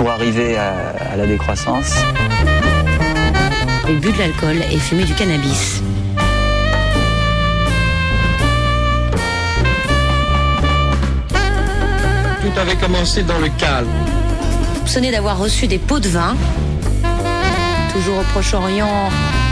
pour arriver à la décroissance. Il bu de l'alcool et fumait du cannabis. Tout avait commencé dans le calme. Soupçonné d'avoir reçu des pots de vin. Toujours au Proche-Orient.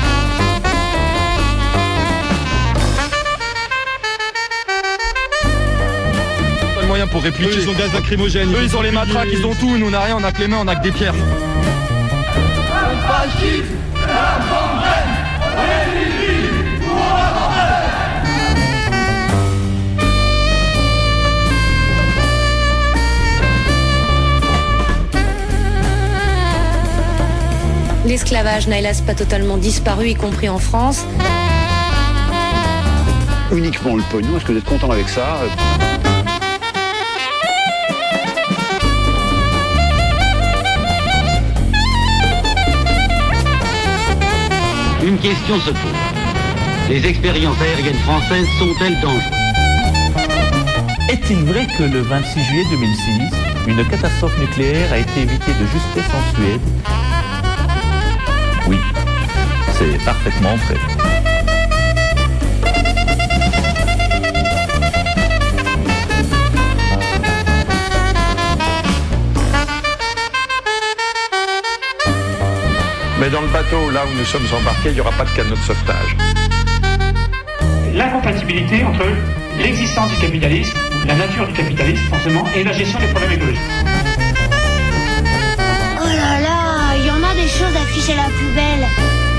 Pas de moyens pour répliquer. Eux, ils ont gaz lacrymogène. Eux, ils ont les matraques, ils ont tout. Nous, on n'a rien, on n'a que les mains, on n'a que des pierres. L'esclavage n'a hélas pas totalement disparu, y compris en France. Uniquement le pognon, est-ce que vous êtes content avec ça ? Une question se pose. Les expériences aériennes françaises sont-elles dangereuses ? Est-il vrai que le 26 juillet 2006, une catastrophe nucléaire a été évitée de justesse en Suède ? Oui, c'est parfaitement vrai. Mais dans le bateau, là où nous sommes embarqués, il n'y aura pas de canot de sauvetage. L'incompatibilité entre l'existence du capitalisme, la nature du capitalisme forcément, et la gestion des problèmes écologiques. Oh là là, il y en a des choses à ficher à la poubelle.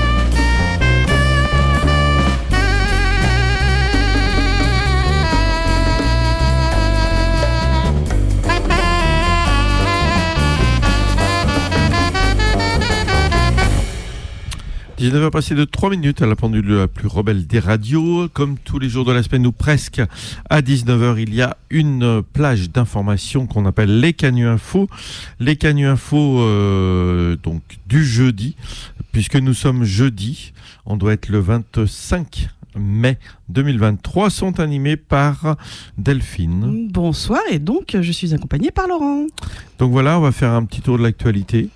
« 19h passé de 3 minutes à la pendule la plus rebelle des radios. Comme tous les jours de la semaine ou presque, à 19h, il y a une plage d'informations qu'on appelle les Canuts Info. Les Canuts Info donc du jeudi, puisque nous sommes jeudi, on doit être le 25 mai 2023, sont animés par Delphine. Bonsoir, et donc je suis accompagnée par Laurent. Donc voilà, on va faire un petit tour de l'actualité.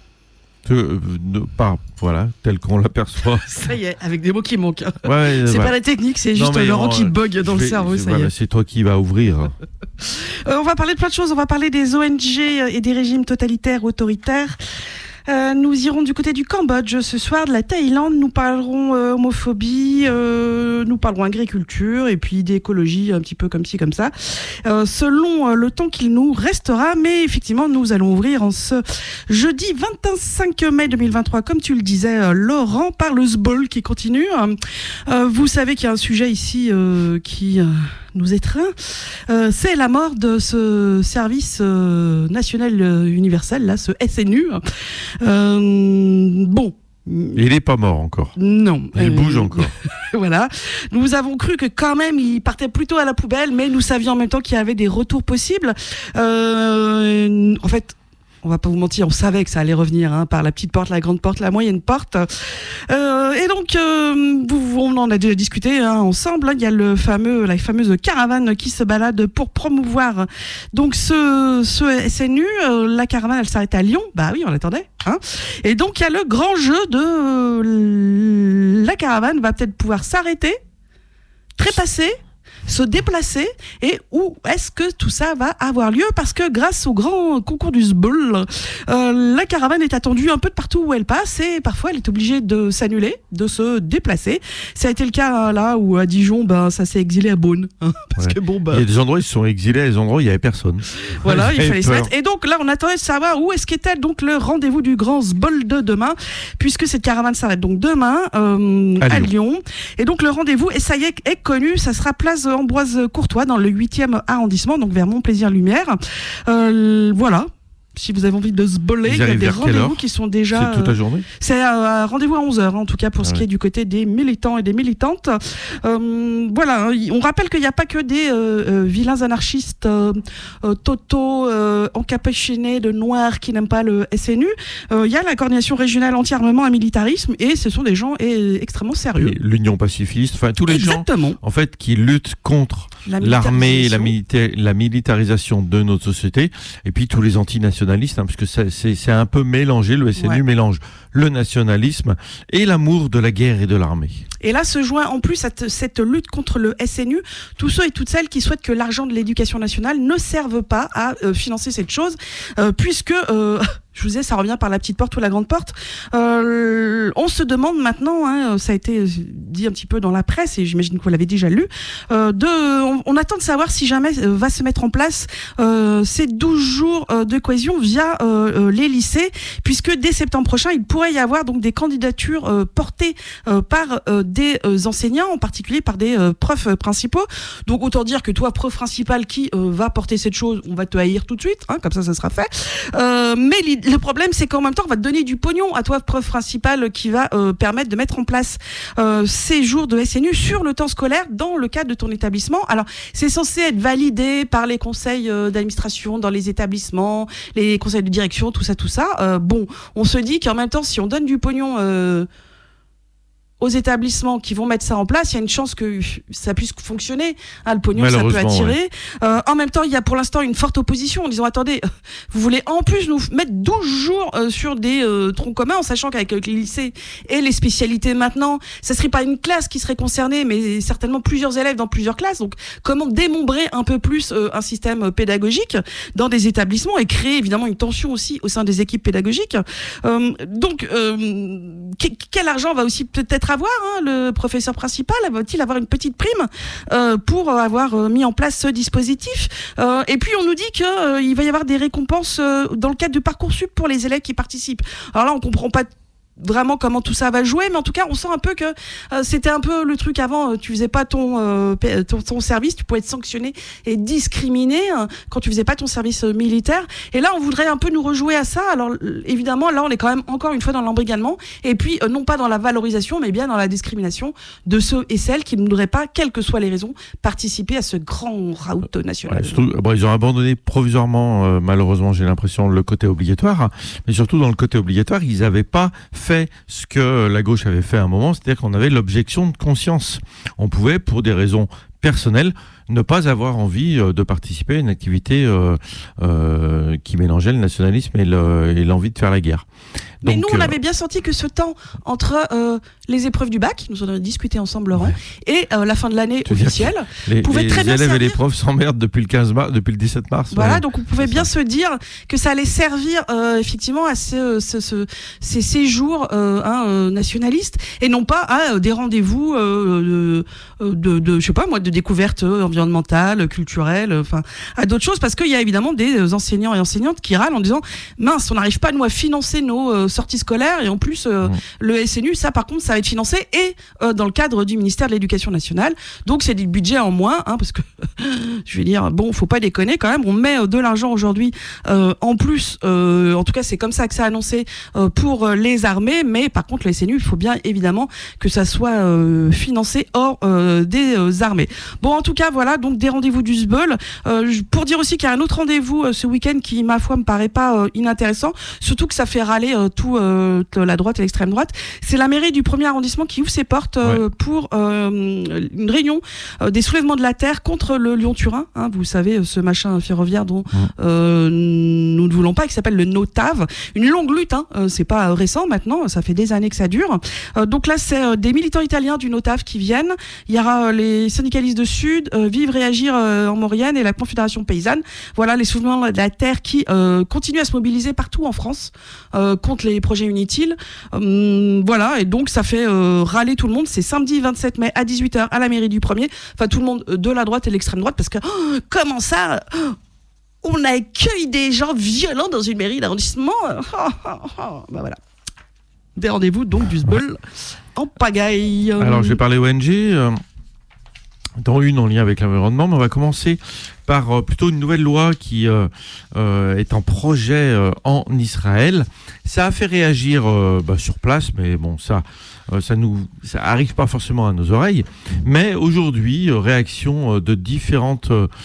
Voilà, tel qu'on l'aperçoit. Ça y est, avec des mots qui manquent. Ouais, c'est pas la technique, c'est juste Laurent qui bug dans le cerveau. Ça y est. C'est toi qui vas ouvrir. On va parler de plein de choses. On va parler des ONG et des régimes totalitaires, autoritaires. Nous irons du côté du Cambodge ce soir, de la Thaïlande. Nous parlerons homophobie, nous parlerons agriculture et puis d'écologie un petit peu comme ci comme ça, selon le temps qu'il nous restera. Mais effectivement, nous allons ouvrir en ce jeudi 25 mai 2023, comme tu le disais, Laurent, par le SBOL qui continue. Vous savez qu'il y a un sujet ici qui nous étreint, c'est la mort de ce service national universel, là, ce SNU. Bon. Il n'est pas mort encore. Non. Il bouge encore. Voilà. Nous avons cru que quand même il partait plutôt à la poubelle, mais nous savions en même temps qu'il y avait des retours possibles. En fait, on va pas vous mentir, on savait que ça allait revenir par la petite porte, la grande porte, la moyenne porte. Et donc, on en a déjà discuté ensemble. Il y a la fameuse caravane qui se balade pour promouvoir donc ce SNU. La caravane, elle s'arrête à Lyon. Bah oui, on l'attendait. Et donc, il y a le grand jeu de la caravane va peut-être pouvoir s'arrêter, trépasser, se déplacer, et où est-ce que tout ça va avoir lieu, parce que grâce au grand concours du SBOL, la caravane est attendue un peu de partout où elle passe, et parfois elle est obligée de s'annuler, de se déplacer. Ça a été le cas là où à Dijon, ça s'est exilé à Beaune, parce que il y a des endroits où ils se sont exilés, à des endroits où il n'y avait personne. Voilà, il fallait se mettre. Et donc là, on attendait de savoir où est-ce qu'était donc le rendez-vous du grand SBOL de demain, puisque cette caravane s'arrête donc demain à Lyon. Et donc le rendez-vous, et ça y est connu, ça sera place Ambroise Courtois dans le 8e arrondissement, donc vers Montplaisir-Lumière. Voilà. Si vous avez envie de se boller, il y a des rendez-vous qui sont déjà... C'est toute la journée ? C'est un rendez-vous à 11h, en tout cas, pour ce qui est du côté des militants et des militantes. Voilà, on rappelle qu'il n'y a pas que des vilains anarchistes totaux, encapuchinés de noirs qui n'aiment pas le SNU. Il y a la coordination régionale anti-armement et militarisme, et ce sont des gens extrêmement sérieux. Et l'Union pacifiste, enfin tous les Exactement. gens en fait, qui luttent contre l'armée et la militarisation de notre société, et puis tous les antinationalistes nationalistes, parce que c'est un peu mélangé, le SNU mélange le nationalisme et l'amour de la guerre et de l'armée. Et là se joint en plus cette lutte contre le SNU, tous ceux et toutes celles qui souhaitent que l'argent de l'éducation nationale ne serve pas à financer cette chose, puisque... je vous disais, ça revient par la petite porte ou la grande porte. On se demande maintenant, ça a été dit un petit peu dans la presse, et j'imagine que vous l'avez déjà lu, on attend de savoir si jamais va se mettre en place ces 12 jours de cohésion via les lycées, puisque dès septembre prochain, il pourrait y avoir donc des candidatures portées par des enseignants, en particulier par des profs principaux. Donc autant dire que toi, prof principal qui va porter cette chose, on va te haïr tout de suite, comme ça sera fait. Mais le problème, c'est qu'en même temps, on va te donner du pognon à toi, prof principal, qui va permettre de mettre en place ces jours de SNU sur le temps scolaire dans le cadre de ton établissement. Alors, c'est censé être validé par les conseils d'administration dans les établissements, les conseils de direction, tout ça. Bon, on se dit qu'en même temps, si on donne du pognon aux établissements qui vont mettre ça en place, il y a une chance que ça puisse fonctionner. Le pognon, ça peut attirer. Ouais. En même temps, il y a pour l'instant une forte opposition en disant, attendez, vous voulez en plus nous mettre 12 jours sur des troncs communs, en sachant qu'avec les lycées et les spécialités maintenant, ça serait pas une classe qui serait concernée, mais certainement plusieurs élèves dans plusieurs classes. Donc, comment démembrer un peu plus un système pédagogique dans des établissements et créer évidemment une tension aussi au sein des équipes pédagogiques. Donc, quel argent va aussi peut-être avoir le professeur principal? Va-t-il avoir une petite prime pour avoir mis en place ce dispositif? Et puis on nous dit qu'il va y avoir des récompenses dans le cadre du Parcoursup pour les élèves qui participent. Alors là, on comprend pas vraiment comment tout ça va jouer, mais en tout cas on sent un peu que c'était un peu le truc avant, tu faisais pas ton service, tu pouvais être sanctionné et discriminé quand tu faisais pas ton service militaire, et là on voudrait un peu nous rejouer à ça. Alors évidemment là on est quand même encore une fois dans l'embrigadement, et puis non pas dans la valorisation mais bien dans la discrimination de ceux et celles qui ne voudraient pas, quelles que soient les raisons, participer à ce grand raout national. Surtout, ils ont abandonné provisoirement malheureusement, j'ai l'impression, le côté obligatoire, mais surtout dans le côté obligatoire ils n'avaient pas fait ce que la gauche avait fait à un moment, c'est-à-dire qu'on avait l'objection de conscience. On pouvait, pour des raisons personnelles, ne pas avoir envie de participer à une activité qui mélangeait le nationalisme et l'envie de faire la guerre. Mais nous, on avait bien senti que ce temps entre les épreuves du bac, nous en avons discuté ensemble, Laurent, et la fin de l'année officielle, pouvait très bien servir. Les élèves et les profs s'emmerdent depuis le 17 mars. Voilà, donc on pouvait bien se dire que ça allait servir effectivement à ces séjours nationalistes, et non pas à des rendez-vous de je sais pas moi, de découverte environnementale, culturelle, enfin à d'autres choses, parce qu'il y a évidemment des enseignants et enseignantes qui râlent en disant mince, on n'arrive pas nous à financer nos sorties scolaires, et en plus le SNU, ça par contre ça va être financé et dans le cadre du ministère de l'Éducation nationale, donc c'est du budget en moins, parce que je vais dire bon, faut pas déconner quand même, on met de l'argent aujourd'hui en plus, en tout cas c'est comme ça que c'est annoncé pour les armées, mais par contre le SNU, il faut bien évidemment que ça soit financé hors des armées. Bon, en tout cas voilà, donc des rendez-vous du SBEUL, pour dire aussi qu'il y a un autre rendez-vous ce week-end qui ma foi me paraît pas inintéressant, surtout que ça fait râler tout la droite et l'extrême droite. C'est la mairie du 1er arrondissement qui ouvre ses portes pour une réunion des soulèvements de la terre contre le Lyon-Turin, vous savez, ce machin ferroviaire dont nous ne voulons pas, qui s'appelle le NOTAV, une longue lutte, c'est pas récent maintenant, ça fait des années que ça dure. Donc là c'est des militants italiens du NOTAV qui viennent, il y aura les syndicalistes de Sud, Vivre et Agir en Maurienne et la Confédération paysanne, voilà les soulèvements de la terre qui continuent à se mobiliser partout en France contre les projets inutiles, voilà, et donc ça fait râler tout le monde. C'est samedi 27 mai à 18h à la mairie du 1er, enfin tout le monde de la droite et de l'extrême droite, parce que comment ça on accueille des gens violents dans une mairie d'arrondissement, bah voilà, des rendez-vous donc du SBEUL en pagaille. Alors je vais parler ONG, dont une en lien avec l'environnement, mais on va commencer par plutôt une nouvelle loi qui est en projet en Israël. Ça a fait réagir sur place, mais bon, ça arrive pas forcément à nos oreilles. Mais aujourd'hui, réaction de différents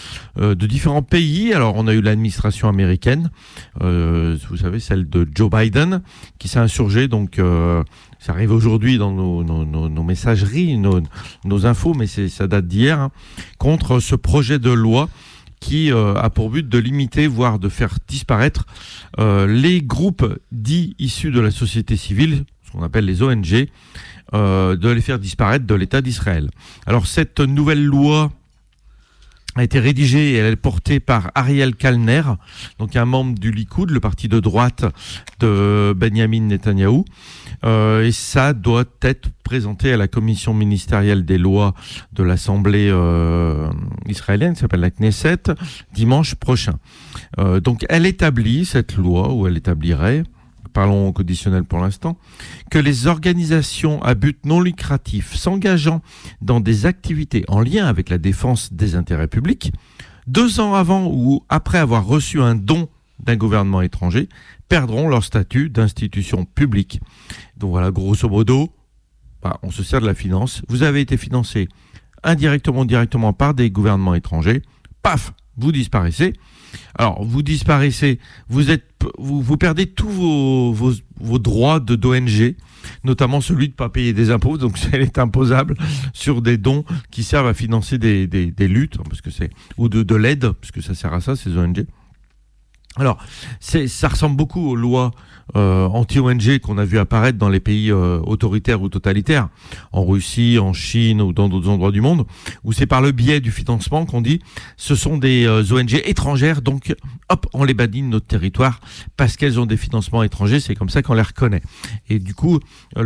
pays. Alors, on a eu l'administration américaine, vous savez, celle de Joe Biden, qui s'est insurgée, donc ça arrive aujourd'hui dans nos messageries, nos infos, mais ça date d'hier, contre ce projet de loi qui a pour but de limiter, voire de faire disparaître les groupes dits issus de la société civile, ce qu'on appelle les ONG, de les faire disparaître de l'État d'Israël. Alors cette nouvelle loi a été rédigée et elle est portée par Ariel Kalner, donc un membre du Likoud, le parti de droite de Benjamin Netanyahou, et ça doit être présenté à la commission ministérielle des lois de l'Assemblée israélienne, qui s'appelle la Knesset, dimanche prochain. Donc elle établit cette loi, ou elle établirait, parlons au conditionnel pour l'instant, que les organisations à but non lucratif s'engageant dans des activités en lien avec la défense des intérêts publics, 2 ans avant ou après avoir reçu un don d'un gouvernement étranger, perdront leur statut d'institution publique. Donc voilà, grosso modo, on se sert de la finance. Vous avez été financé indirectement ou directement par des gouvernements étrangers, paf, vous disparaissez. Alors, vous disparaissez, vous perdez tous vos droits d'ONG, notamment celui de ne pas payer des impôts, donc elle est imposable sur des dons qui servent à financer des luttes, parce que ou de l'aide, parce que ça sert à ça, ces ONG. Alors, ça ressemble beaucoup aux lois anti-ONG qu'on a vu apparaître dans les pays autoritaires ou totalitaires, en Russie, en Chine ou dans d'autres endroits du monde, où c'est par le biais du financement qu'on dit ce sont des ONG étrangères, donc hop, on les bannit de notre territoire parce qu'elles ont des financements étrangers, c'est comme ça qu'on les reconnaît. Et du coup,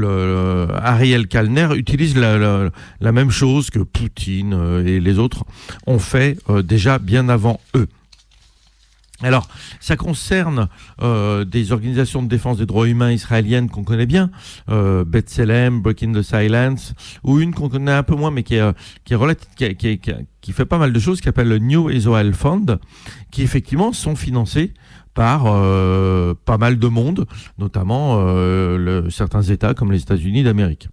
Ariel Kalner utilise la même chose que Poutine et les autres ont fait déjà bien avant eux. Alors, ça concerne des organisations de défense des droits humains israéliennes qu'on connaît bien, B'Tselem, Breaking the Silence, ou une qu'on connaît un peu moins, mais qui fait pas mal de choses, qui s'appelle le New Israel Fund, qui effectivement sont financés par pas mal de monde, notamment certains États comme les États-Unis d'Amérique.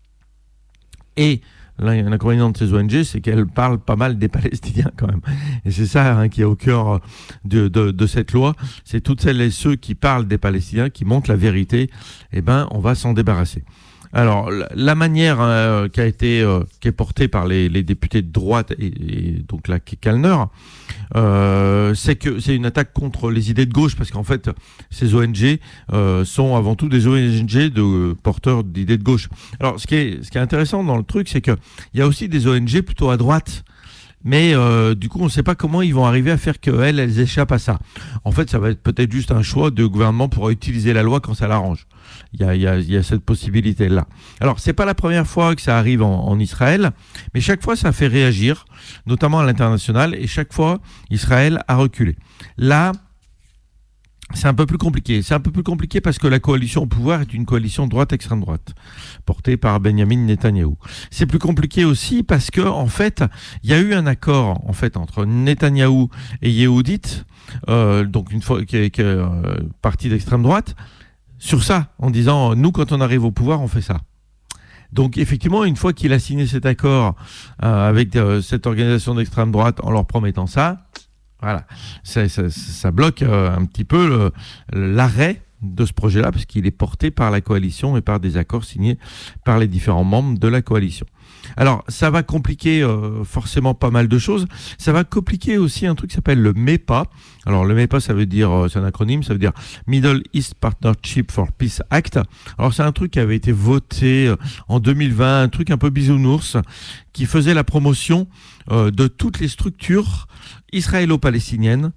Et l'inconvénient de ces ONG, c'est qu'elles parlent pas mal des Palestiniens quand même. Et c'est ça qui est au cœur de cette loi. C'est toutes celles et ceux qui parlent des Palestiniens, qui montrent la vérité. On va s'en débarrasser. Alors, la manière qui est portée par les députés de droite et donc là, Kalner, c'est que c'est une attaque contre les idées de gauche, parce qu'en fait, ces ONG sont avant tout des ONG de porteurs d'idées de gauche. Alors, ce qui est intéressant dans le truc, c'est que il y a aussi des ONG plutôt à droite. Mais du coup, on ne sait pas comment ils vont arriver à faire qu'elles échappent à ça. En fait, ça va être peut-être juste un choix de gouvernement pour utiliser la loi quand ça l'arrange. Il y a cette possibilité-là. Alors, c'est pas la première fois que ça arrive en Israël, mais chaque fois, ça fait réagir, notamment à l'international, et chaque fois, Israël a reculé. Là, c'est un peu plus compliqué. C'est un peu plus compliqué parce que la coalition au pouvoir est une coalition droite-extrême droite, portée par Benjamin Netanyahou. C'est plus compliqué aussi parce que, en fait, il y a eu un accord, en fait, entre Netanyahou et Yehudit, donc une fois qui est parti d'extrême droite, sur ça, en disant, nous, quand on arrive au pouvoir, on fait ça. Donc, effectivement, une fois qu'il a signé cet accord avec cette organisation d'extrême droite en leur promettant ça, voilà, ça bloque un petit peu l'arrêt de ce projet-là, parce qu'il est porté par la coalition et par des accords signés par les différents membres de la coalition. Alors, ça va compliquer forcément pas mal de choses. Ça va compliquer aussi un truc qui s'appelle le MEPA. Alors, le MEPA, ça veut dire, c'est un acronyme, ça veut dire Middle East Partnership for Peace Act. Alors, c'est un truc qui avait été voté en 2020, un truc un peu bisounours, qui faisait la promotion de toutes les structures israélo-palestiniennes,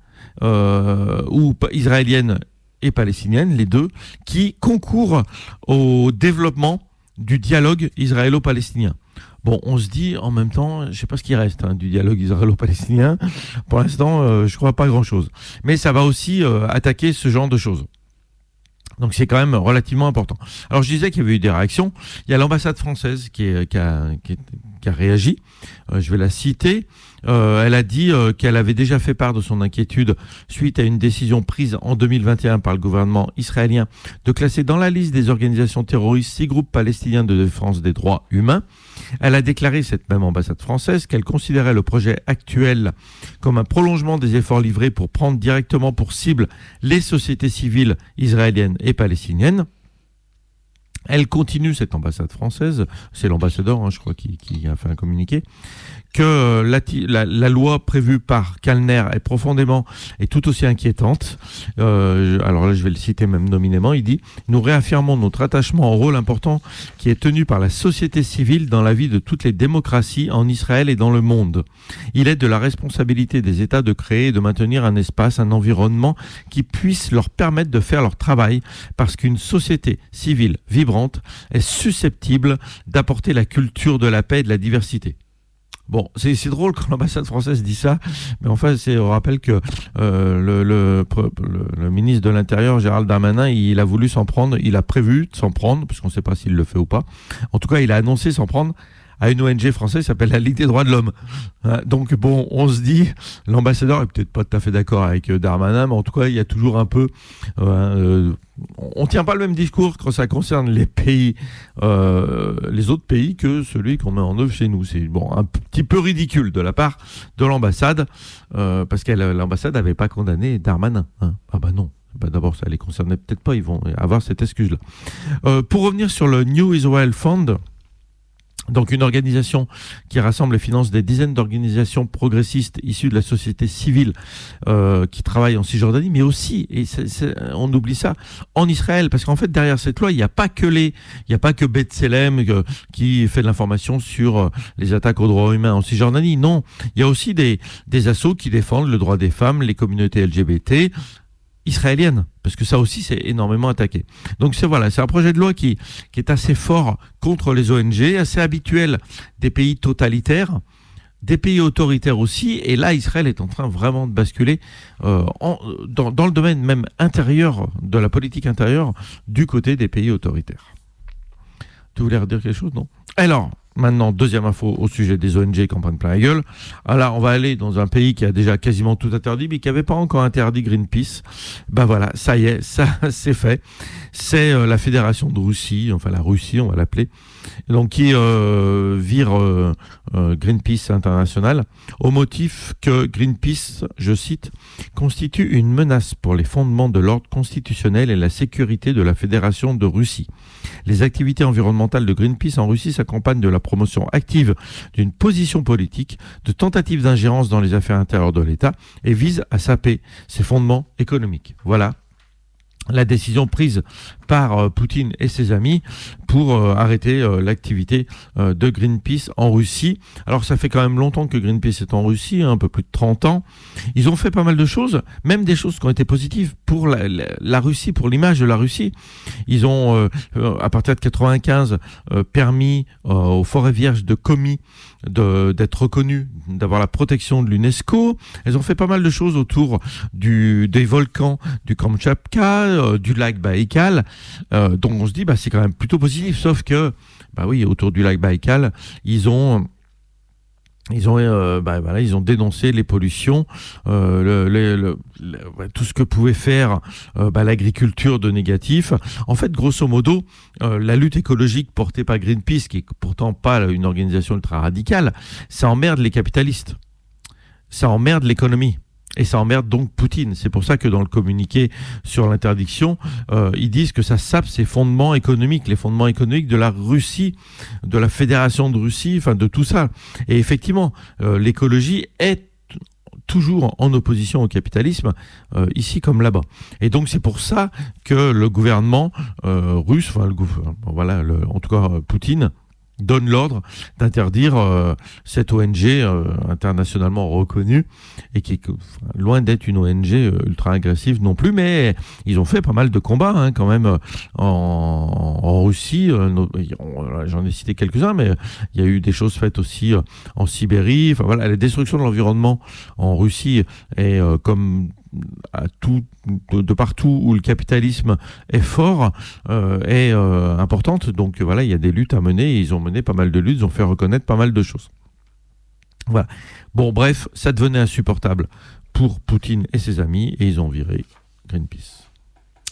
ou israéliennes et palestiniennes, les deux, qui concourent au développement du dialogue israélo-palestinien. Bon, on se dit en même temps, je ne sais pas ce qui reste du dialogue israélo-palestinien. Pour l'instant, je ne crois pas grand-chose. Mais ça va aussi attaquer ce genre de choses. Donc c'est quand même relativement important. Alors je disais qu'il y avait eu des réactions. Il y a l'ambassade française qui a réagi. Je vais la citer. Elle a dit qu'elle avait déjà fait part de son inquiétude suite à une décision prise en 2021 par le gouvernement israélien de classer dans la liste des organisations terroristes 6 groupes palestiniens de défense des droits humains. Elle a déclaré, cette même ambassade française, qu'elle considérait le projet actuel comme un prolongement des efforts livrés pour prendre directement pour cible les sociétés civiles israéliennes et palestiniennes. Elle continue, cette ambassade française, c'est l'ambassadeur, je crois, qui a fait un communiqué, que la loi prévue par Kallner est tout aussi inquiétante. Alors là, je vais le citer même nominément. Il dit « Nous réaffirmons notre attachement au rôle important qui est tenu par la société civile dans la vie de toutes les démocraties en Israël et dans le monde. Il est de la responsabilité des États de créer et de maintenir un espace, un environnement qui puisse leur permettre de faire leur travail parce qu'une société civile vibrante est susceptible d'apporter la culture de la paix et de la diversité. » Bon, c'est drôle quand l'ambassade française dit ça, mais enfin, on rappelle que le ministre de l'Intérieur, Gérald Darmanin, il a voulu s'en prendre, il a prévu de s'en prendre, parce qu'on ne sait pas s'il le fait ou pas. En tout cas, il a annoncé s'en prendre à une ONG française qui s'appelle la Ligue des droits de l'homme. Donc bon, on se dit, l'ambassadeur est peut-être pas tout à fait d'accord avec Darmanin, mais en tout cas, il y a toujours un peu... on tient pas le même discours quand ça concerne les pays, les autres pays, que celui qu'on met en œuvre chez nous. C'est bon, un petit peu ridicule de la part de l'ambassade, parce que l'ambassade n'avait pas condamné Darmanin. Ah bah non. D'abord, ça les concernait peut-être pas, ils vont avoir cette excuse-là. Pour revenir sur le New Israel Fund, donc une organisation qui rassemble et finance des dizaines d'organisations progressistes issues de la société civile qui travaillent en Cisjordanie, mais aussi, et on oublie ça, en Israël, parce qu'en fait derrière cette loi, il n'y a pas que B'Tselem qui fait de l'information sur les attaques aux droits humains en Cisjordanie. Non, il y a aussi des assos qui défendent le droit des femmes, les communautés LGBT israélienne, parce que ça aussi c'est énormément attaqué. Donc c'est un projet de loi qui est assez fort contre les ONG, assez habituel des pays totalitaires, des pays autoritaires aussi, et là Israël est en train vraiment de basculer dans le domaine même intérieur, de la politique intérieure, du côté des pays autoritaires. Tu voulais redire quelque chose, non? Alors, maintenant, deuxième info au sujet des ONG qui en prennent plein la gueule. Alors, on va aller dans un pays qui a déjà quasiment tout interdit, mais qui n'avait pas encore interdit Greenpeace. Ben voilà, ça y est, ça c'est fait. C'est la Fédération de Russie, enfin la Russie, on va l'appeler, donc qui vire Greenpeace International au motif que Greenpeace, je cite, constitue une menace pour les fondements de l'ordre constitutionnel et la sécurité de la Fédération de Russie. Les activités environnementales de Greenpeace en Russie s'accompagnent de la promotion active d'une position politique, de tentatives d'ingérence dans les affaires intérieures de l'État et visent à saper ses fondements économiques. Voilà la décision prise par Poutine et ses amis pour arrêter l'activité de Greenpeace en Russie. Alors ça fait quand même longtemps que Greenpeace est en Russie, un peu plus de 30 ans. Ils ont fait pas mal de choses, même des choses qui ont été positives pour la Russie, pour l'image de la Russie. Ils ont, à partir de 95, permis aux forêts vierges de Komi d'être reconnus, d'avoir la protection de l'UNESCO. Elles ont fait pas mal de choses autour des volcans du Kamtchatka, du lac Baïkal. Donc on se dit, c'est quand même plutôt positif, sauf que, oui, autour du lac Baïkal, ils ont dénoncé les pollutions, tout ce que pouvait faire l'agriculture de négatif. En fait, grosso modo, la lutte écologique portée par Greenpeace, qui est pourtant pas une organisation ultra radicale, ça emmerde les capitalistes, ça emmerde l'économie. Et ça emmerde donc Poutine. C'est pour ça que dans le communiqué sur l'interdiction, ils disent que ça sape ses fondements économiques, les fondements économiques de la Russie, de la Fédération de Russie, enfin de tout ça. Et effectivement, l'écologie est toujours en opposition au capitalisme, ici comme là-bas. Et donc c'est pour ça que le gouvernement russe, en tout cas Poutine, donne l'ordre d'interdire cette ONG internationalement reconnue et qui est loin d'être une ONG ultra agressive non plus, mais ils ont fait pas mal de combats quand même en Russie. J'en ai cité quelques-uns, mais il y a eu des choses faites aussi en Sibérie. Enfin voilà, la destruction de l'environnement en Russie est comme de partout où le capitalisme est fort, est importante. Donc voilà, il y a des luttes à mener, et ils ont mené pas mal de luttes, ils ont fait reconnaître pas mal de choses. Voilà. Bon, bref, ça devenait insupportable pour Poutine et ses amis, et ils ont viré Greenpeace.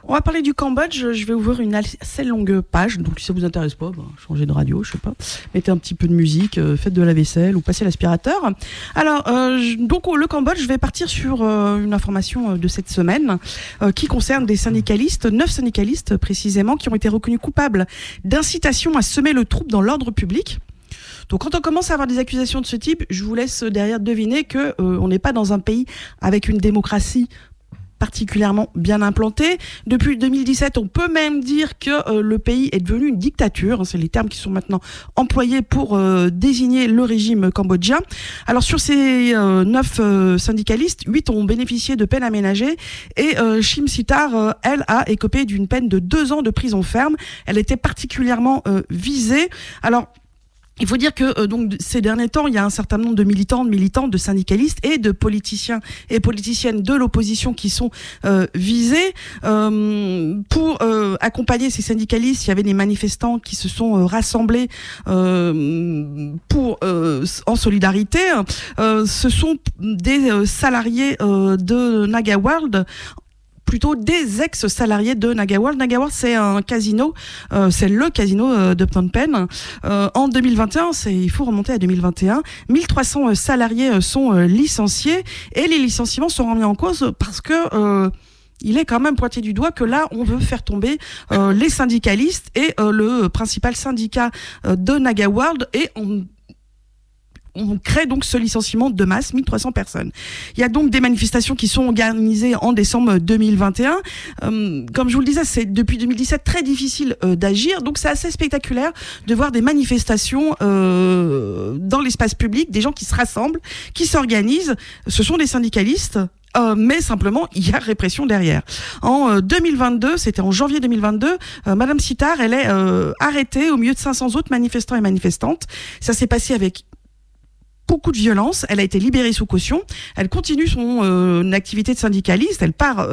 On va parler du Cambodge. Je vais ouvrir une assez longue page. Donc, si ça vous intéresse pas, changez de radio, je sais pas. Mettez un petit peu de musique, faites de la vaisselle ou passez l'aspirateur. Alors, donc, le Cambodge, je vais partir sur une information de cette semaine qui concerne des syndicalistes, 9 syndicalistes précisément, qui ont été reconnus coupables d'incitation à semer le trouble dans l'ordre public. Donc, quand on commence à avoir des accusations de ce type, je vous laisse derrière deviner que on n'est pas dans un pays avec une démocratie particulièrement bien implanté. Depuis 2017, on peut même dire que le pays est devenu une dictature. C'est les termes qui sont maintenant employés pour désigner le régime cambodgien. Alors sur ces 9 syndicalistes, 8 ont bénéficié de peines aménagées et Chim Sitar, elle, a écopé d'une peine de 2 ans de prison ferme. Elle était particulièrement visée. Alors, il faut dire que donc ces derniers temps, il y a un certain nombre de militantes, de syndicalistes et de politiciens et politiciennes de l'opposition qui sont visés. Pour accompagner ces syndicalistes, il y avait des manifestants qui se sont rassemblés en solidarité. Ce sont des salariés de Naga World, plutôt des ex-salariés de Naga World. Naga World, c'est un casino, c'est le casino de Phnom Penh. En 2021, il faut remonter à 2021, 1300 salariés sont licenciés et les licenciements sont remis en cause parce que il est quand même pointé du doigt que là, on veut faire tomber les syndicalistes et le principal syndicat de Naga World et on crée donc ce licenciement de masse, 1300 personnes. Il y a donc des manifestations qui sont organisées en décembre 2021. Comme je vous le disais, c'est depuis 2017 très difficile d'agir. Donc c'est assez spectaculaire de voir des manifestations dans l'espace public, des gens qui se rassemblent, qui s'organisent. Ce sont des syndicalistes. Mais simplement, il y a répression derrière. En 2022, c'était en janvier 2022, Madame Sitar, elle est arrêtée au milieu de 500 autres manifestants et manifestantes. Ça s'est passé avec beaucoup de violence. Elle a été libérée sous caution. Elle continue son activité de syndicaliste. Elle part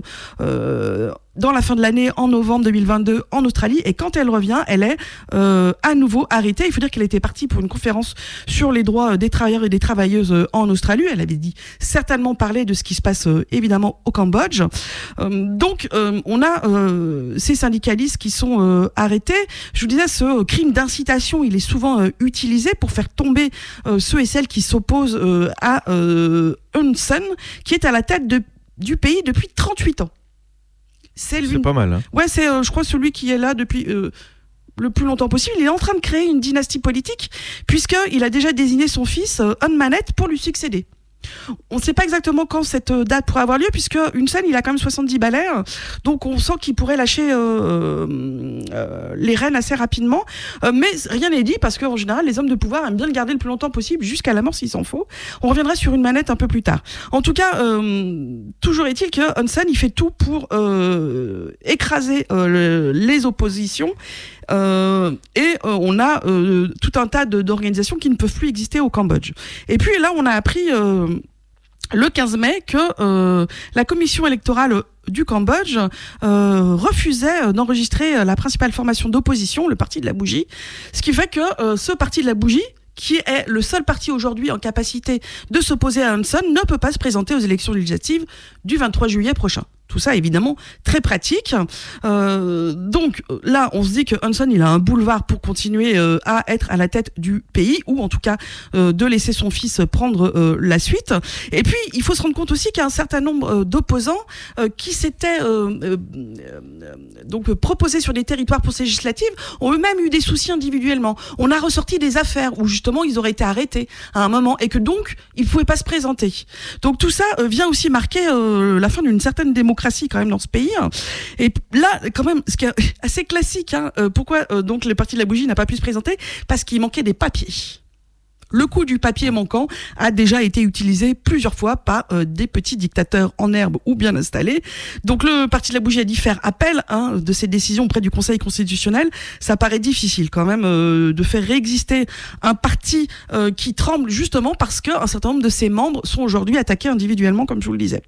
dans la fin de l'année, en novembre 2022, en Australie. Et quand elle revient, elle est à nouveau arrêtée. Il faut dire qu'elle était partie pour une conférence sur les droits des travailleurs et des travailleuses en Australie. Elle avait dit certainement parler de ce qui se passe évidemment au Cambodge. Donc, on a ces syndicalistes qui sont arrêtés. Je vous disais, ce crime d'incitation, il est souvent utilisé pour faire tomber ceux et celles qui s'opposent à Hun Sen, qui est à la tête du pays depuis 38 ans. C'est pas mal. Hein. Ouais, c'est, je crois, celui qui est là depuis le plus longtemps possible. Il est en train de créer une dynastie politique, puisqu'il a déjà désigné son fils, Hun Manet, pour lui succéder. On ne sait pas exactement quand cette date pourrait avoir lieu, puisque Hun Sen, il a quand même 70 balais, donc on sent qu'il pourrait lâcher les rênes assez rapidement, mais rien n'est dit, parce qu'en général, les hommes de pouvoir aiment bien le garder le plus longtemps possible, jusqu'à la mort s'il s'en faut. On reviendra sur une manette un peu plus tard. En tout cas, toujours est-il que Hun Sen, il fait tout pour écraser les oppositions, et on a tout un tas d'organisations qui ne peuvent plus exister au Cambodge. Et puis là, on a appris le 15 mai que la commission électorale du Cambodge refusait d'enregistrer la principale formation d'opposition, le Parti de la Bougie, ce qui fait que ce Parti de la Bougie, qui est le seul parti aujourd'hui en capacité de s'opposer à Hun Sen, ne peut pas se présenter aux élections législatives du 23 juillet prochain. Tout ça, évidemment, très pratique. Donc là, on se dit que Hun Sen, il a un boulevard pour continuer à être à la tête du pays, ou en tout cas de laisser son fils prendre la suite. Et puis, il faut se rendre compte aussi qu'il y a un certain nombre d'opposants qui s'étaient donc proposés sur des territoires pour ces législatives, ont eux-mêmes eu des soucis individuellement. On a ressorti des affaires où justement ils auraient été arrêtés à un moment et que donc ils ne pouvaient pas se présenter. Donc tout ça vient aussi marquer la fin d'une certaine démocratie quand même dans ce pays. Et là, quand même, ce qui est assez classique, pourquoi donc le Parti de la Bougie n'a pas pu se présenter? Parce qu'il manquait des papiers. Le coup du papier manquant a déjà été utilisé plusieurs fois par des petits dictateurs en herbe ou bien installés. Donc le Parti de la Bougie a dit faire appel de ces décisions auprès du Conseil constitutionnel. Ça paraît difficile quand même de faire réexister un parti qui tremble justement parce qu'un certain nombre de ses membres sont aujourd'hui attaqués individuellement, comme je vous le disais.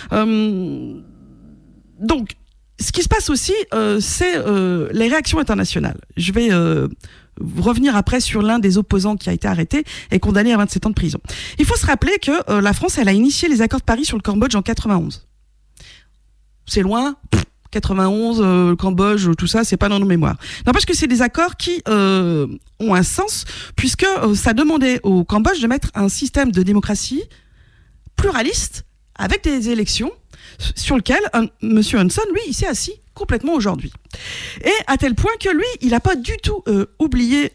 Donc, ce qui se passe aussi, c'est les réactions internationales. Je vais revenir après sur l'un des opposants qui a été arrêté et condamné à 27 ans de prison. Il faut se rappeler que la France, elle a initié les accords de Paris sur le Cambodge en 91. C'est loin. 91, le Cambodge, tout ça, c'est pas dans nos mémoires. Non, parce que c'est des accords qui ont un sens, puisque ça demandait au Cambodge de mettre un système de démocratie pluraliste avec des élections sur lequel Monsieur Hun Sen, lui, il s'est assis complètement aujourd'hui. Et à tel point que lui, il n'a pas du tout oublié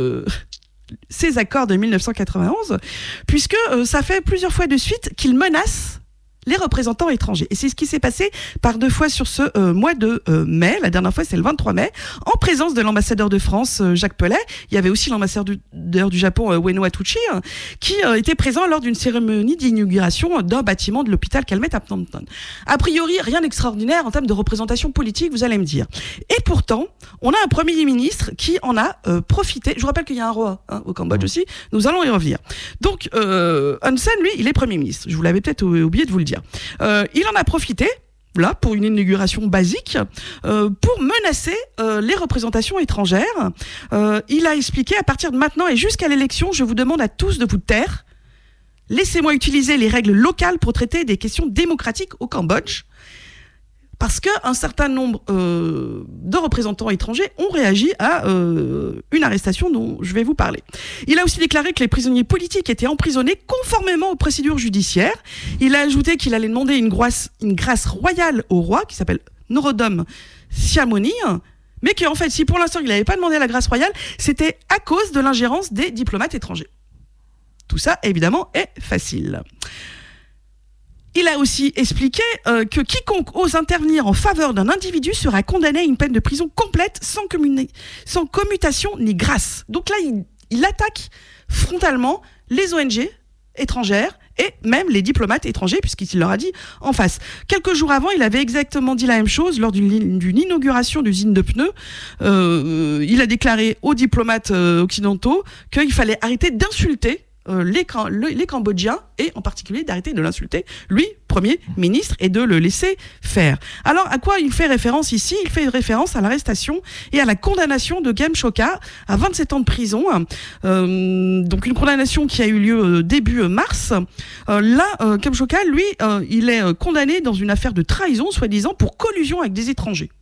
ces accords de 1991, puisque ça fait plusieurs fois de suite qu'il menace les représentants étrangers. Et c'est ce qui s'est passé par 2 fois sur ce mois de mai. La dernière fois, c'est le 23 mai, en présence de l'ambassadeur de France, Jacques Pellet. Il y avait aussi l'ambassadeur du Japon, Ueno Atouchi, qui était présent lors d'une cérémonie d'inauguration d'un bâtiment de l'hôpital Calmette à Phnom Penh. A priori, rien d'extraordinaire en termes de représentation politique, vous allez me dire. Et pourtant, on a un Premier ministre qui en a profité. Je vous rappelle qu'il y a un roi au Cambodge aussi. Nous allons y revenir. Donc, Hun Sen, lui, il est Premier ministre. Je vous l'avais peut-être oublié de vous le dire. Il en a profité, là, pour une inauguration basique, pour menacer les représentations étrangères. Il a expliqué, à partir de maintenant et jusqu'à l'élection, je vous demande à tous de vous taire. Laissez-moi utiliser les règles locales pour traiter des questions démocratiques au Cambodge. Parce qu'un certain nombre de représentants étrangers ont réagi à une arrestation dont je vais vous parler. Il a aussi déclaré que les prisonniers politiques étaient emprisonnés conformément aux procédures judiciaires. Il a ajouté qu'il allait demander une grâce royale au roi, qui s'appelle Norodom Sihamoni, mais qu'en fait, si pour l'instant il n'avait pas demandé la grâce royale, c'était à cause de l'ingérence des diplomates étrangers. Tout ça, évidemment, est facile. Il a aussi expliqué que quiconque ose intervenir en faveur d'un individu sera condamné à une peine de prison complète sans commutation ni grâce. Donc là, il attaque frontalement les ONG étrangères et même les diplomates étrangers, puisqu'il leur a dit en face. Quelques jours avant, il avait exactement dit la même chose lors d'une inauguration d'usine de pneus. Il a déclaré aux diplomates occidentaux qu'il fallait arrêter d'insulter les Cambodgiens, et en particulier d'arrêter de l'insulter, lui, Premier ministre, et de le laisser faire. Alors, à quoi il fait référence ici ? Il fait référence à l'arrestation et à la condamnation de Kem Sokha à 27 ans de prison. Donc, une condamnation qui a eu lieu début mars. Là, Kem Sokha, lui, il est condamné dans une affaire de trahison, soi-disant, pour collusion avec des étrangers.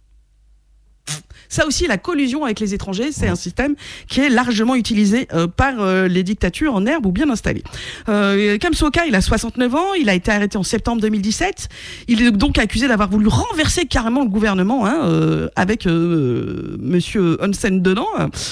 Ça aussi, la collusion avec les étrangers, c'est un système qui est largement utilisé par les dictatures en herbe ou bien installées. Kem Sokha, il a 69 ans, il a été arrêté en septembre 2017. Il est donc accusé d'avoir voulu renverser carrément le gouvernement avec Monsieur Hun Sen dedans.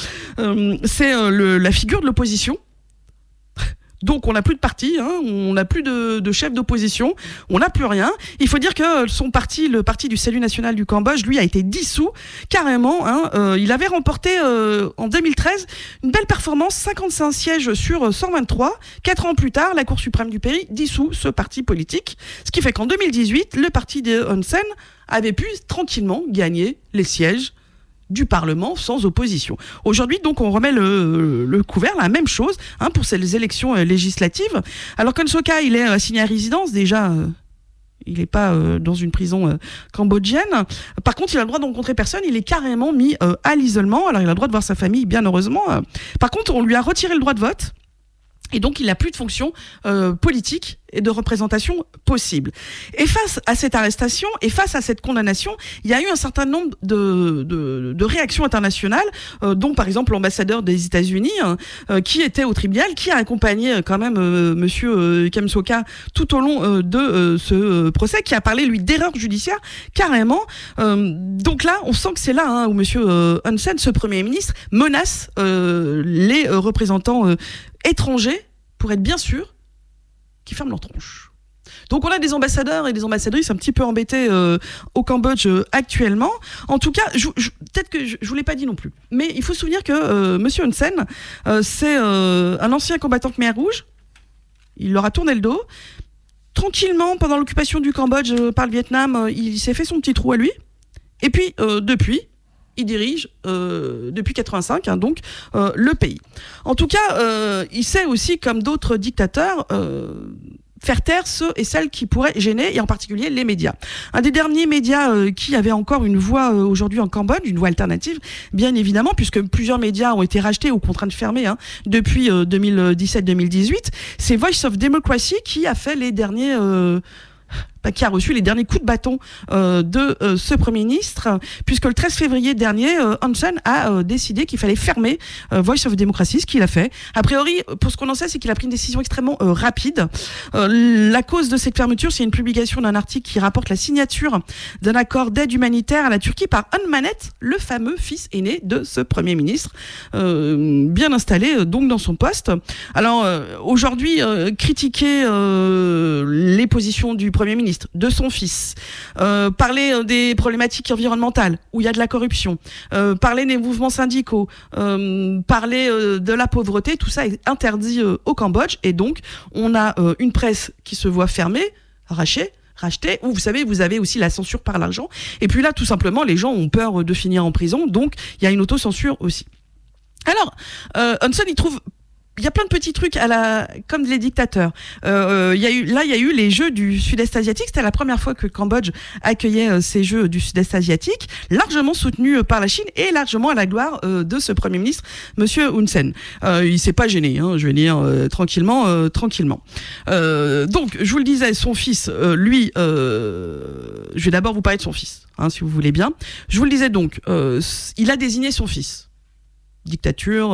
C'est la figure de l'opposition. Donc on n'a plus de parti, on n'a plus de chef d'opposition, on n'a plus rien. Il faut dire que son parti, le parti du Salut national du Cambodge, lui a été dissous carrément. Il avait remporté en 2013 une belle performance, 55 sièges sur 123. 4 ans plus tard, la Cour suprême du pays dissout ce parti politique. Ce qui fait qu'en 2018, le parti de Hun Sen avait pu tranquillement gagner les sièges du Parlement sans opposition. Aujourd'hui, donc, on remet le couvert, la même chose pour ces élections législatives. Alors Kem Sokha, il est assigné à résidence, déjà, il n'est pas dans une prison cambodgienne. Par contre, il a le droit de rencontrer personne, il est carrément mis à l'isolement. Alors, il a le droit de voir sa famille, bien heureusement. Par contre, on lui a retiré le droit de vote. Et donc, il n'a plus de fonction politique et de représentation possible. Et face à cette arrestation et face à cette condamnation, il y a eu un certain nombre de réactions internationales, dont par exemple l'ambassadeur des États-Unis, qui était au tribunal, qui a accompagné quand même Monsieur Kem Sokha tout au long de ce procès, qui a parlé lui d'erreur judiciaire carrément. Donc là, on sent que c'est là où Monsieur Hun Sen, ce Premier ministre, menace les représentants étrangers pour être bien sûr qui ferment leur tronche. Donc on a des ambassadeurs et des ambassadrices un petit peu embêtés au Cambodge actuellement. En tout cas, peut-être que je vous l'ai pas dit non plus, mais il faut se souvenir que Monsieur Hun Sen, c'est un ancien combattant Khmer Rouge. Il leur a tourné le dos. Tranquillement, pendant l'occupation du Cambodge par le Vietnam, il s'est fait son petit trou à lui. Et puis, depuis, il dirige, depuis 85, donc, le pays. En tout cas, il sait aussi, comme d'autres dictateurs, faire taire ceux et celles qui pourraient gêner, et en particulier les médias. Un des derniers médias qui avait encore une voix aujourd'hui en Cambodge, une voix alternative, bien évidemment, puisque plusieurs médias ont été rachetés ou contraints de fermer depuis 2017-2018, c'est Voice of Democracy qui a fait les derniers qui a reçu les derniers coups de bâton de ce Premier ministre, puisque le 13 février dernier, Hun Sen a décidé qu'il fallait fermer Voice of Democracy, ce qu'il a fait. A priori, pour ce qu'on en sait, c'est qu'il a pris une décision extrêmement rapide. La cause de cette fermeture, c'est une publication d'un article qui rapporte la signature d'un accord d'aide humanitaire à la Turquie par Hun Manet, le fameux fils aîné de ce Premier ministre, bien installé donc dans son poste. Alors aujourd'hui, critiquer les positions du Premier ministre, de son fils, parler des problématiques environnementales où il y a de la corruption, parler des mouvements syndicaux, parler de la pauvreté, tout ça est interdit au Cambodge, et donc on a une presse qui se voit fermée, rachetée, ou vous savez, vous avez aussi la censure par l'argent, et puis là tout simplement les gens ont peur de finir en prison, donc il y a une autocensure aussi. Alors Hun Sen, il y a plein de petits trucs comme les dictateurs. Il y a eu les Jeux du Sud-Est asiatique. C'était la première fois que le Cambodge accueillait ces Jeux du Sud-Est asiatique, largement soutenus par la Chine et largement à la gloire de ce Premier ministre, Monsieur Hun Sen. Il s'est pas gêné, je vais dire tranquillement. Donc, je vous le disais, son fils, lui, je vais d'abord vous parler de son fils, si vous voulez bien. Je vous le disais donc, il a désigné son fils. Dictature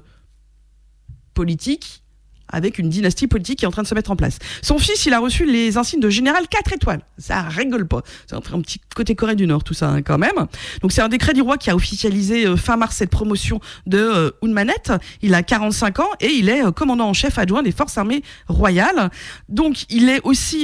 politique, avec une dynastie politique qui est en train de se mettre en place. Son fils, il a reçu les insignes de général 4 étoiles. Ça rigole pas. C'est un petit côté Corée du Nord, tout ça, quand même. Donc, c'est un décret du roi qui a officialisé fin mars cette promotion de Hun Manet. Il a 45 ans et il est commandant en chef adjoint des forces armées royales. Donc, il est aussi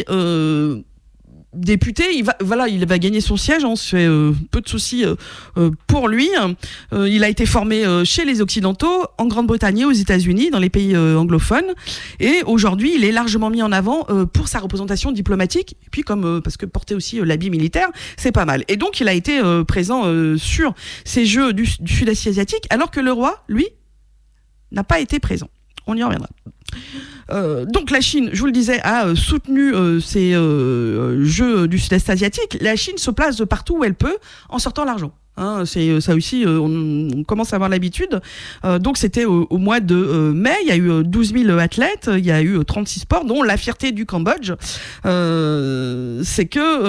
député, il va gagner son siège, on se fait peu de soucis pour lui. Il a été formé chez les Occidentaux, en Grande-Bretagne, aux États-Unis, dans les pays anglophones, et aujourd'hui il est largement mis en avant pour sa représentation diplomatique, et puis parce que porter aussi l'habit militaire, c'est pas mal. Et donc il a été présent sur ces Jeux du Sud-Est asiatique, alors que le roi, lui, n'a pas été présent. On y reviendra. Donc la Chine, je vous le disais, a soutenu ces Jeux du Sud-Est asiatique. La Chine se place de partout où elle peut en sortant l'argent. C'est ça aussi, on commence à avoir l'habitude. Donc c'était au mois de mai, il y a eu 12 000 athlètes, il y a eu 36 sports, dont la fierté du Cambodge, c'est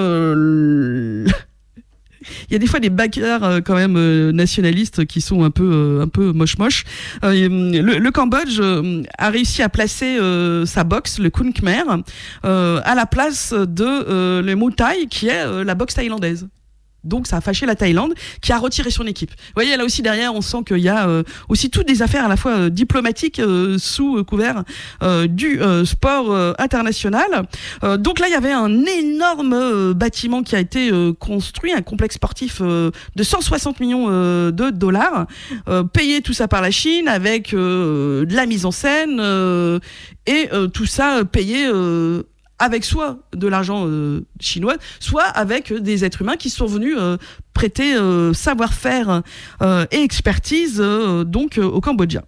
que il y a des fois des bagarres quand même nationalistes qui sont un peu moche. Le Cambodge a réussi à placer sa boxe, le Kun Khmer, à la place de le Muay Thai, qui est la boxe thaïlandaise. Donc ça a fâché la Thaïlande, qui a retiré son équipe. Vous voyez, là aussi derrière, on sent qu'il y a aussi toutes des affaires à la fois diplomatiques sous couvert du sport international. Donc là, il y avait un énorme bâtiment qui a été construit, un complexe sportif de 160 millions de dollars, payé tout ça par la Chine, avec de la mise en scène, et tout ça payé avec soit de l'argent chinois, soit avec des êtres humains qui sont venus prêter savoir-faire et expertise donc au Cambodge.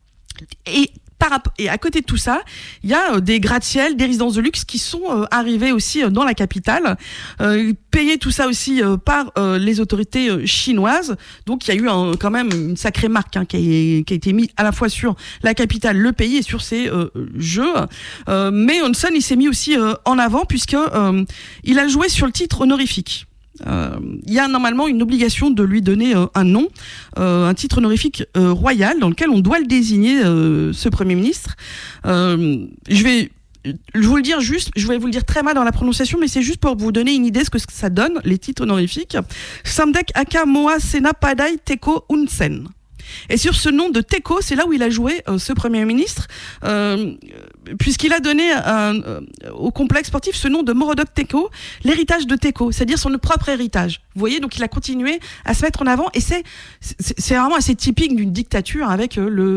Et à côté de tout ça, il y a des gratte-ciel, des résidences de luxe qui sont arrivées aussi dans la capitale, payées tout ça aussi par les autorités chinoises. Donc il y a eu quand même une sacrée marque qui a été mise à la fois sur la capitale, le pays et sur ces jeux. Mais Hun Sen, il s'est mis aussi en avant puisque il a joué sur le titre honorifique. Il y a normalement une obligation de lui donner un nom, un titre honorifique royal dans lequel on doit le désigner, ce Premier ministre. Je vais vous le dire juste, je vais vous le dire très mal dans la prononciation, mais c'est juste pour vous donner une idée de ce que ça donne, les titres honorifiques. Samdech Aka Moa Sena Padai Teko Hun Sen. Et sur ce nom de Teko, c'est là où il a joué ce Premier ministre, puisqu'il a donné au complexe sportif ce nom de Morodok Teko, l'héritage de Teko, c'est-à-dire son propre héritage. Vous voyez, donc il a continué à se mettre en avant, et c'est vraiment assez typique d'une dictature avec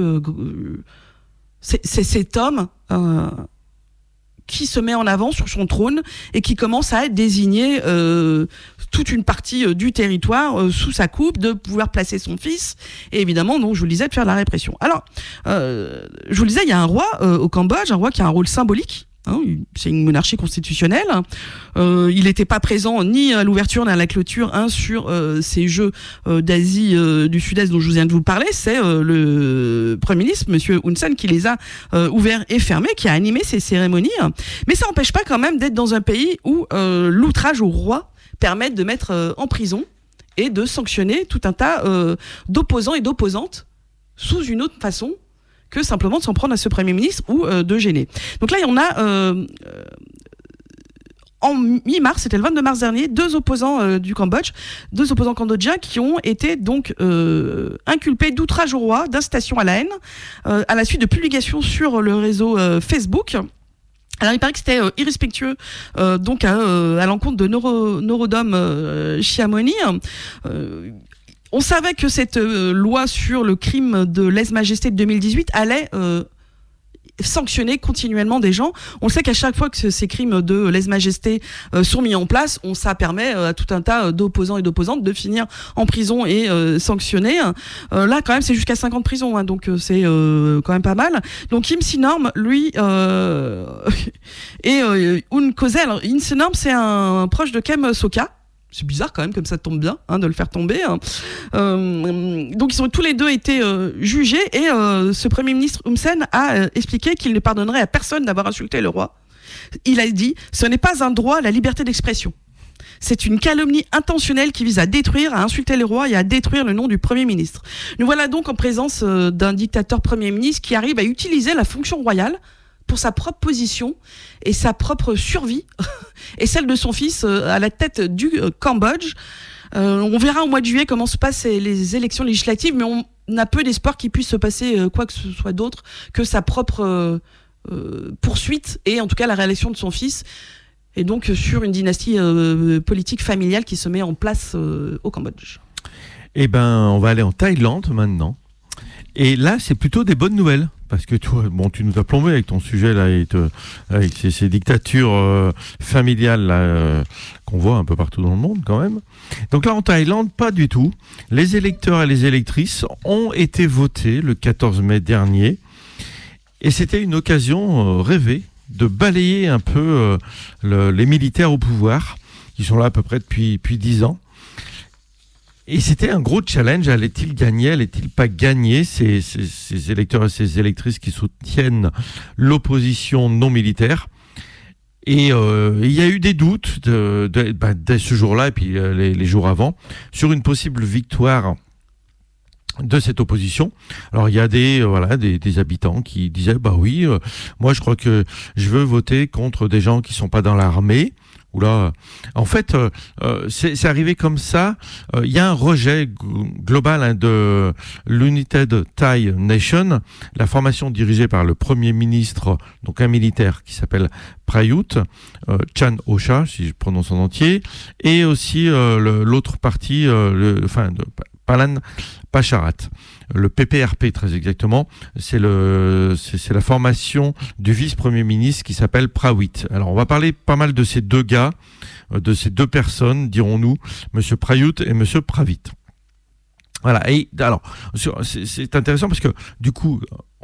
c'est cet homme qui se met en avant sur son trône et qui commence à désigner toute une partie du territoire sous sa coupe, de pouvoir placer son fils, et évidemment, donc, je vous le disais, de faire de la répression. Alors, je vous le disais, il y a un roi au Cambodge, un roi qui a un rôle symbolique, C'est une monarchie constitutionnelle. Il n'était pas présent ni à l'ouverture ni à la clôture sur ces Jeux d'Asie du Sud-Est dont je viens de vous parler. C'est le Premier ministre, Monsieur Hun Sen, qui les a ouverts et fermés, qui a animé ces cérémonies. Mais ça n'empêche pas quand même d'être dans un pays où l'outrage au roi permet de mettre en prison et de sanctionner tout un tas d'opposants et d'opposantes sous une autre façon que simplement de s'en prendre à ce Premier ministre ou de gêner. Donc là, on a en mi-mars, c'était le 22 mars dernier, deux opposants du Cambodge, deux opposants cambodgiens qui ont été donc inculpés d'outrage au roi, d'incitation à la haine, à la suite de publications sur le réseau Facebook. Alors il paraît que c'était irrespectueux donc à l'encontre de Norodom Sihamoni. On savait que cette loi sur le crime de lèse-majesté de 2018 allait sanctionner continuellement des gens. On sait qu'à chaque fois que ces crimes de lèse-majesté sont mis en place, ça permet à tout un tas d'opposants et d'opposantes de finir en prison et sanctionnés. Là, quand même, c'est jusqu'à 5 ans de prison, donc c'est quand même pas mal. Donc Kim Sinorm, lui, et Un Kose. Alors, Im Sinorm, c'est un proche de Kem Sokha. C'est bizarre quand même, comme ça tombe bien, de le faire tomber. Donc ils ont tous les deux été jugés et ce Premier ministre Hun Sen a expliqué qu'il ne pardonnerait à personne d'avoir insulté le roi. Il a dit « Ce n'est pas un droit à la liberté d'expression. C'est une calomnie intentionnelle qui vise à détruire, à insulter le roi et à détruire le nom du Premier ministre. » Nous voilà donc en présence d'un dictateur Premier ministre qui arrive à utiliser la fonction royale pour sa propre position et sa propre survie et celle de son fils à la tête du Cambodge. On verra au mois de juillet comment se passent les élections législatives, mais on a peu d'espoir qu'il puisse se passer quoi que ce soit d'autre que sa propre poursuite et en tout cas la réélection de son fils, et donc sur une dynastie politique familiale qui se met en place au Cambodge. Eh ben, on va aller en Thaïlande maintenant. Et là, c'est plutôt des bonnes nouvelles. Parce que toi, tu nous as plombé avec ton sujet là, avec ces dictatures familiales là, qu'on voit un peu partout dans le monde quand même. Donc là, en Thaïlande, pas du tout. Les électeurs et les électrices ont été votés le 14 mai dernier. Et c'était une occasion rêvée de balayer un peu les militaires au pouvoir, qui sont là à peu près depuis 10 ans. Et c'était un gros challenge. Allait-il gagner, allait-il pas gagner ces électeurs et ces électrices qui soutiennent l'opposition non militaire? Et il y a eu des doutes dès ce jour-là et puis les jours avant sur une possible victoire de cette opposition. Alors il y a des habitants qui disaient oui, moi je crois que je veux voter contre des gens qui sont pas dans l'armée. Oula. En fait, c'est arrivé comme ça. Il y a un rejet global de l'United Thai Nation, la formation dirigée par le Premier ministre, donc un militaire qui s'appelle Prayut Chan-o-cha, si je prononce en entier, et aussi l'autre parti, Palan Pacharat, le PPRP très exactement, c'est la formation du vice-premier ministre qui s'appelle Prawit. Alors on va parler pas mal de ces deux gars, de ces deux personnes, dirons-nous, Monsieur Prayut et Monsieur Pravit. Voilà. Et alors c'est intéressant parce que du coup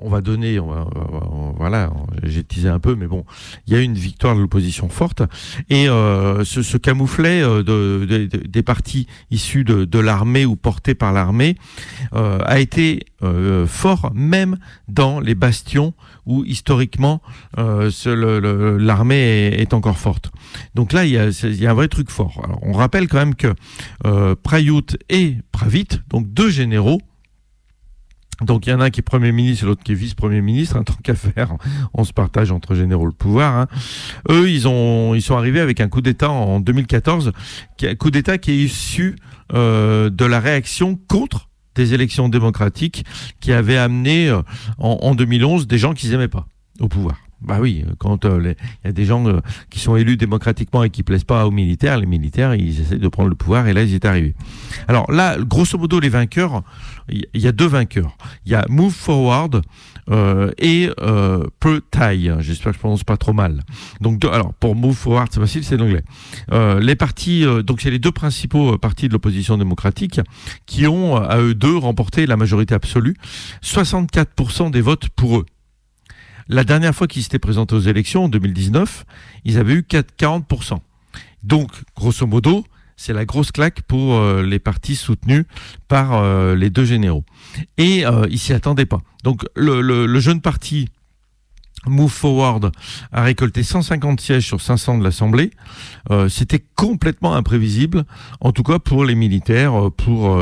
voilà, j'ai teasé un peu, mais bon, il y a eu une victoire de l'opposition forte et ce camouflet des partis issus de l'armée ou portés par l'armée a été fort même dans les bastions où historiquement l'armée est encore forte. Donc là, il y a un vrai truc fort. Alors, on rappelle quand même que Prayut et Pravit, donc deux généraux. Donc il y en a un qui est Premier ministre et l'autre qui est vice-premier ministre, tant qu'à faire, on se partage entre généraux le pouvoir. Eux, ils sont arrivés avec un coup d'État en 2014, coup d'État qui est issu de la réaction contre des élections démocratiques qui avaient amené en 2011 des gens qu'ils aimaient pas au pouvoir. Bah oui, quand il y a des gens qui sont élus démocratiquement et qui plaisent pas aux militaires, les militaires, ils essaient de prendre le pouvoir et là, ils y est arrivés. Alors là, grosso modo, les vainqueurs, il y a deux vainqueurs. Il y a Move Forward et Pheu Thai. J'espère que je prononce pas trop mal. Donc, alors, pour Move Forward, c'est facile, c'est l'anglais. Les partis, donc c'est les deux principaux partis de l'opposition démocratique qui ont, à eux deux, remporté la majorité absolue. 64% des votes pour eux. la dernière fois qu'ils s'étaient présentés aux élections, en 2019, ils avaient eu 40%. Donc, grosso modo, c'est la grosse claque pour les partis soutenus par les deux généraux. Et ils s'y attendaient pas. Donc, le jeune parti Move Forward a récolté 150 sièges sur 500 de l'Assemblée. C'était complètement imprévisible, en tout cas pour les militaires, pour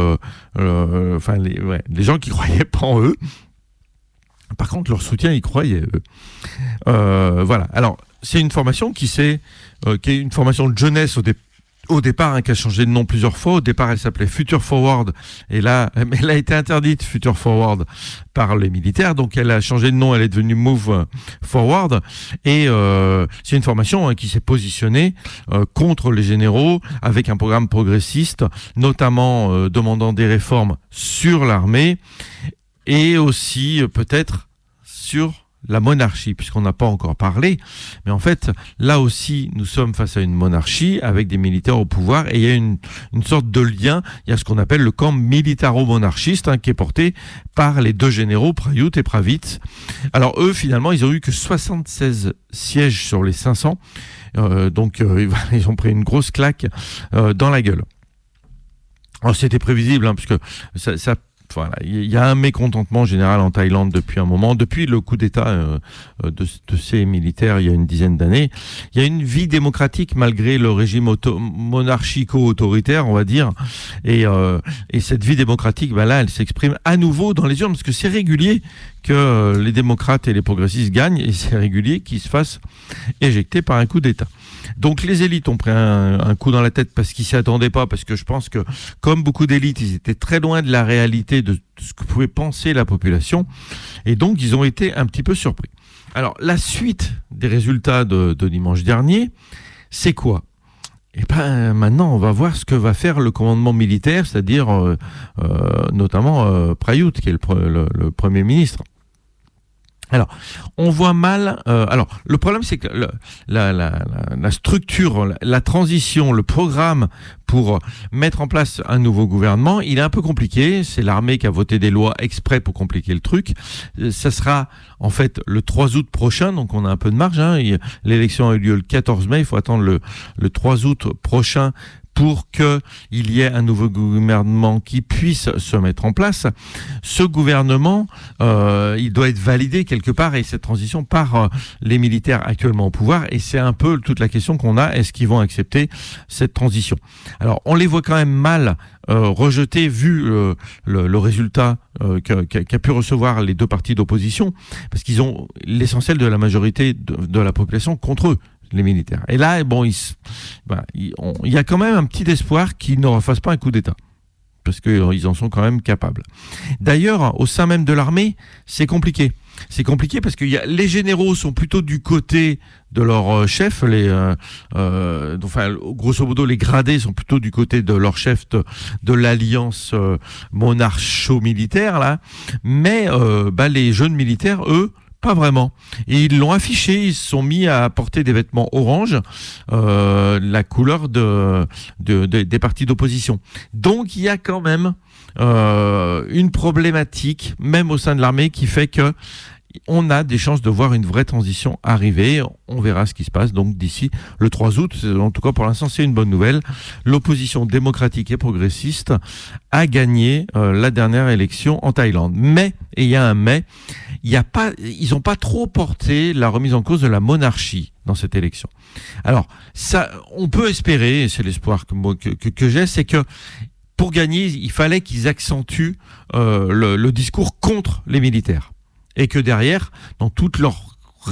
les gens qui croyaient pas en eux. Par contre, leur soutien, ils croyaient eux. Voilà. Alors, c'est une formation qui est une formation de jeunesse au départ, qui a changé de nom plusieurs fois. Au départ, elle s'appelait Future Forward. Et là, elle a été interdite, Future Forward, par les militaires. Donc, elle a changé de nom. Elle est devenue Move Forward. Et c'est une formation qui s'est positionnée contre les généraux, avec un programme progressiste, notamment demandant des réformes sur l'armée et aussi peut-être sur la monarchie, puisqu'on n'a pas encore parlé, mais en fait, là aussi, nous sommes face à une monarchie avec des militaires au pouvoir, et il y a une sorte de lien. Il y a ce qu'on appelle le camp militaro-monarchiste, qui est porté par les deux généraux, Prayut et Pravits. Alors eux, finalement, ils ont eu que 76 sièges sur les 500, donc ils ont pris une grosse claque dans la gueule. Alors c'était prévisible, puisque ça voilà, il y a un mécontentement général en Thaïlande depuis un moment, depuis le coup d'État de ces militaires il y a une dizaine d'années. Il y a une vie démocratique malgré le régime monarchico-autoritaire, on va dire, et cette vie démocratique, là, elle s'exprime à nouveau dans les urnes, parce que c'est régulier que les démocrates et les progressistes gagnent, et c'est régulier qu'ils se fassent éjecter par un coup d'État. Donc les élites ont pris un coup dans la tête parce qu'ils s'y attendaient pas, parce que je pense que, comme beaucoup d'élites, ils étaient très loin de la réalité de ce que pouvait penser la population, et donc ils ont été un petit peu surpris. Alors la suite des résultats de dimanche dernier, c'est quoi ? Et maintenant on va voir ce que va faire le commandement militaire, c'est-à-dire notamment Prayut, qui est le Premier ministre. Alors, on voit mal. Alors, le problème, c'est que la structure, la transition, le programme pour mettre en place un nouveau gouvernement, il est un peu compliqué. C'est l'armée qui a voté des lois exprès pour compliquer le truc. Ça sera en fait le 3 août prochain, donc on a un peu de marge. L'élection a eu lieu le 14 mai. Il faut attendre le 3 août prochain pour qu'il y ait un nouveau gouvernement qui puisse se mettre en place. Ce gouvernement, il doit être validé quelque part, et cette transition par les militaires actuellement au pouvoir, et c'est un peu toute la question qu'on a, est-ce qu'ils vont accepter cette transition ? Alors, on les voit quand même mal rejetés, vu le résultat qu'a pu recevoir les deux partis d'opposition, parce qu'ils ont l'essentiel de la majorité de la population contre eux, les militaires. Et là, il y a quand même un petit espoir qu'ils ne refassent pas un coup d'État, parce qu'ils en sont quand même capables. D'ailleurs, au sein même de l'armée, c'est compliqué. C'est compliqué parce que les généraux sont plutôt du côté de leur chef, grosso modo, les gradés sont plutôt du côté de leur chef de l'alliance monarcho-militaire, là. Mais les jeunes militaires, eux, pas vraiment. Et ils l'ont affiché, ils se sont mis à porter des vêtements orange, la couleur des partis d'opposition. Donc il y a quand même une problématique, même au sein de l'armée, qui fait que on a des chances de voir une vraie transition arriver. On verra ce qui se passe donc d'ici le 3 août. En tout cas, pour l'instant, c'est une bonne nouvelle. L'opposition démocratique et progressiste a gagné la dernière élection en Thaïlande. Mais, et il y a un mais, ils n'ont pas trop porté la remise en cause de la monarchie dans cette élection. Alors, ça, on peut espérer, et c'est l'espoir que j'ai, c'est que pour gagner, il fallait qu'ils accentuent le discours contre les militaires. Et que derrière, dans toute leur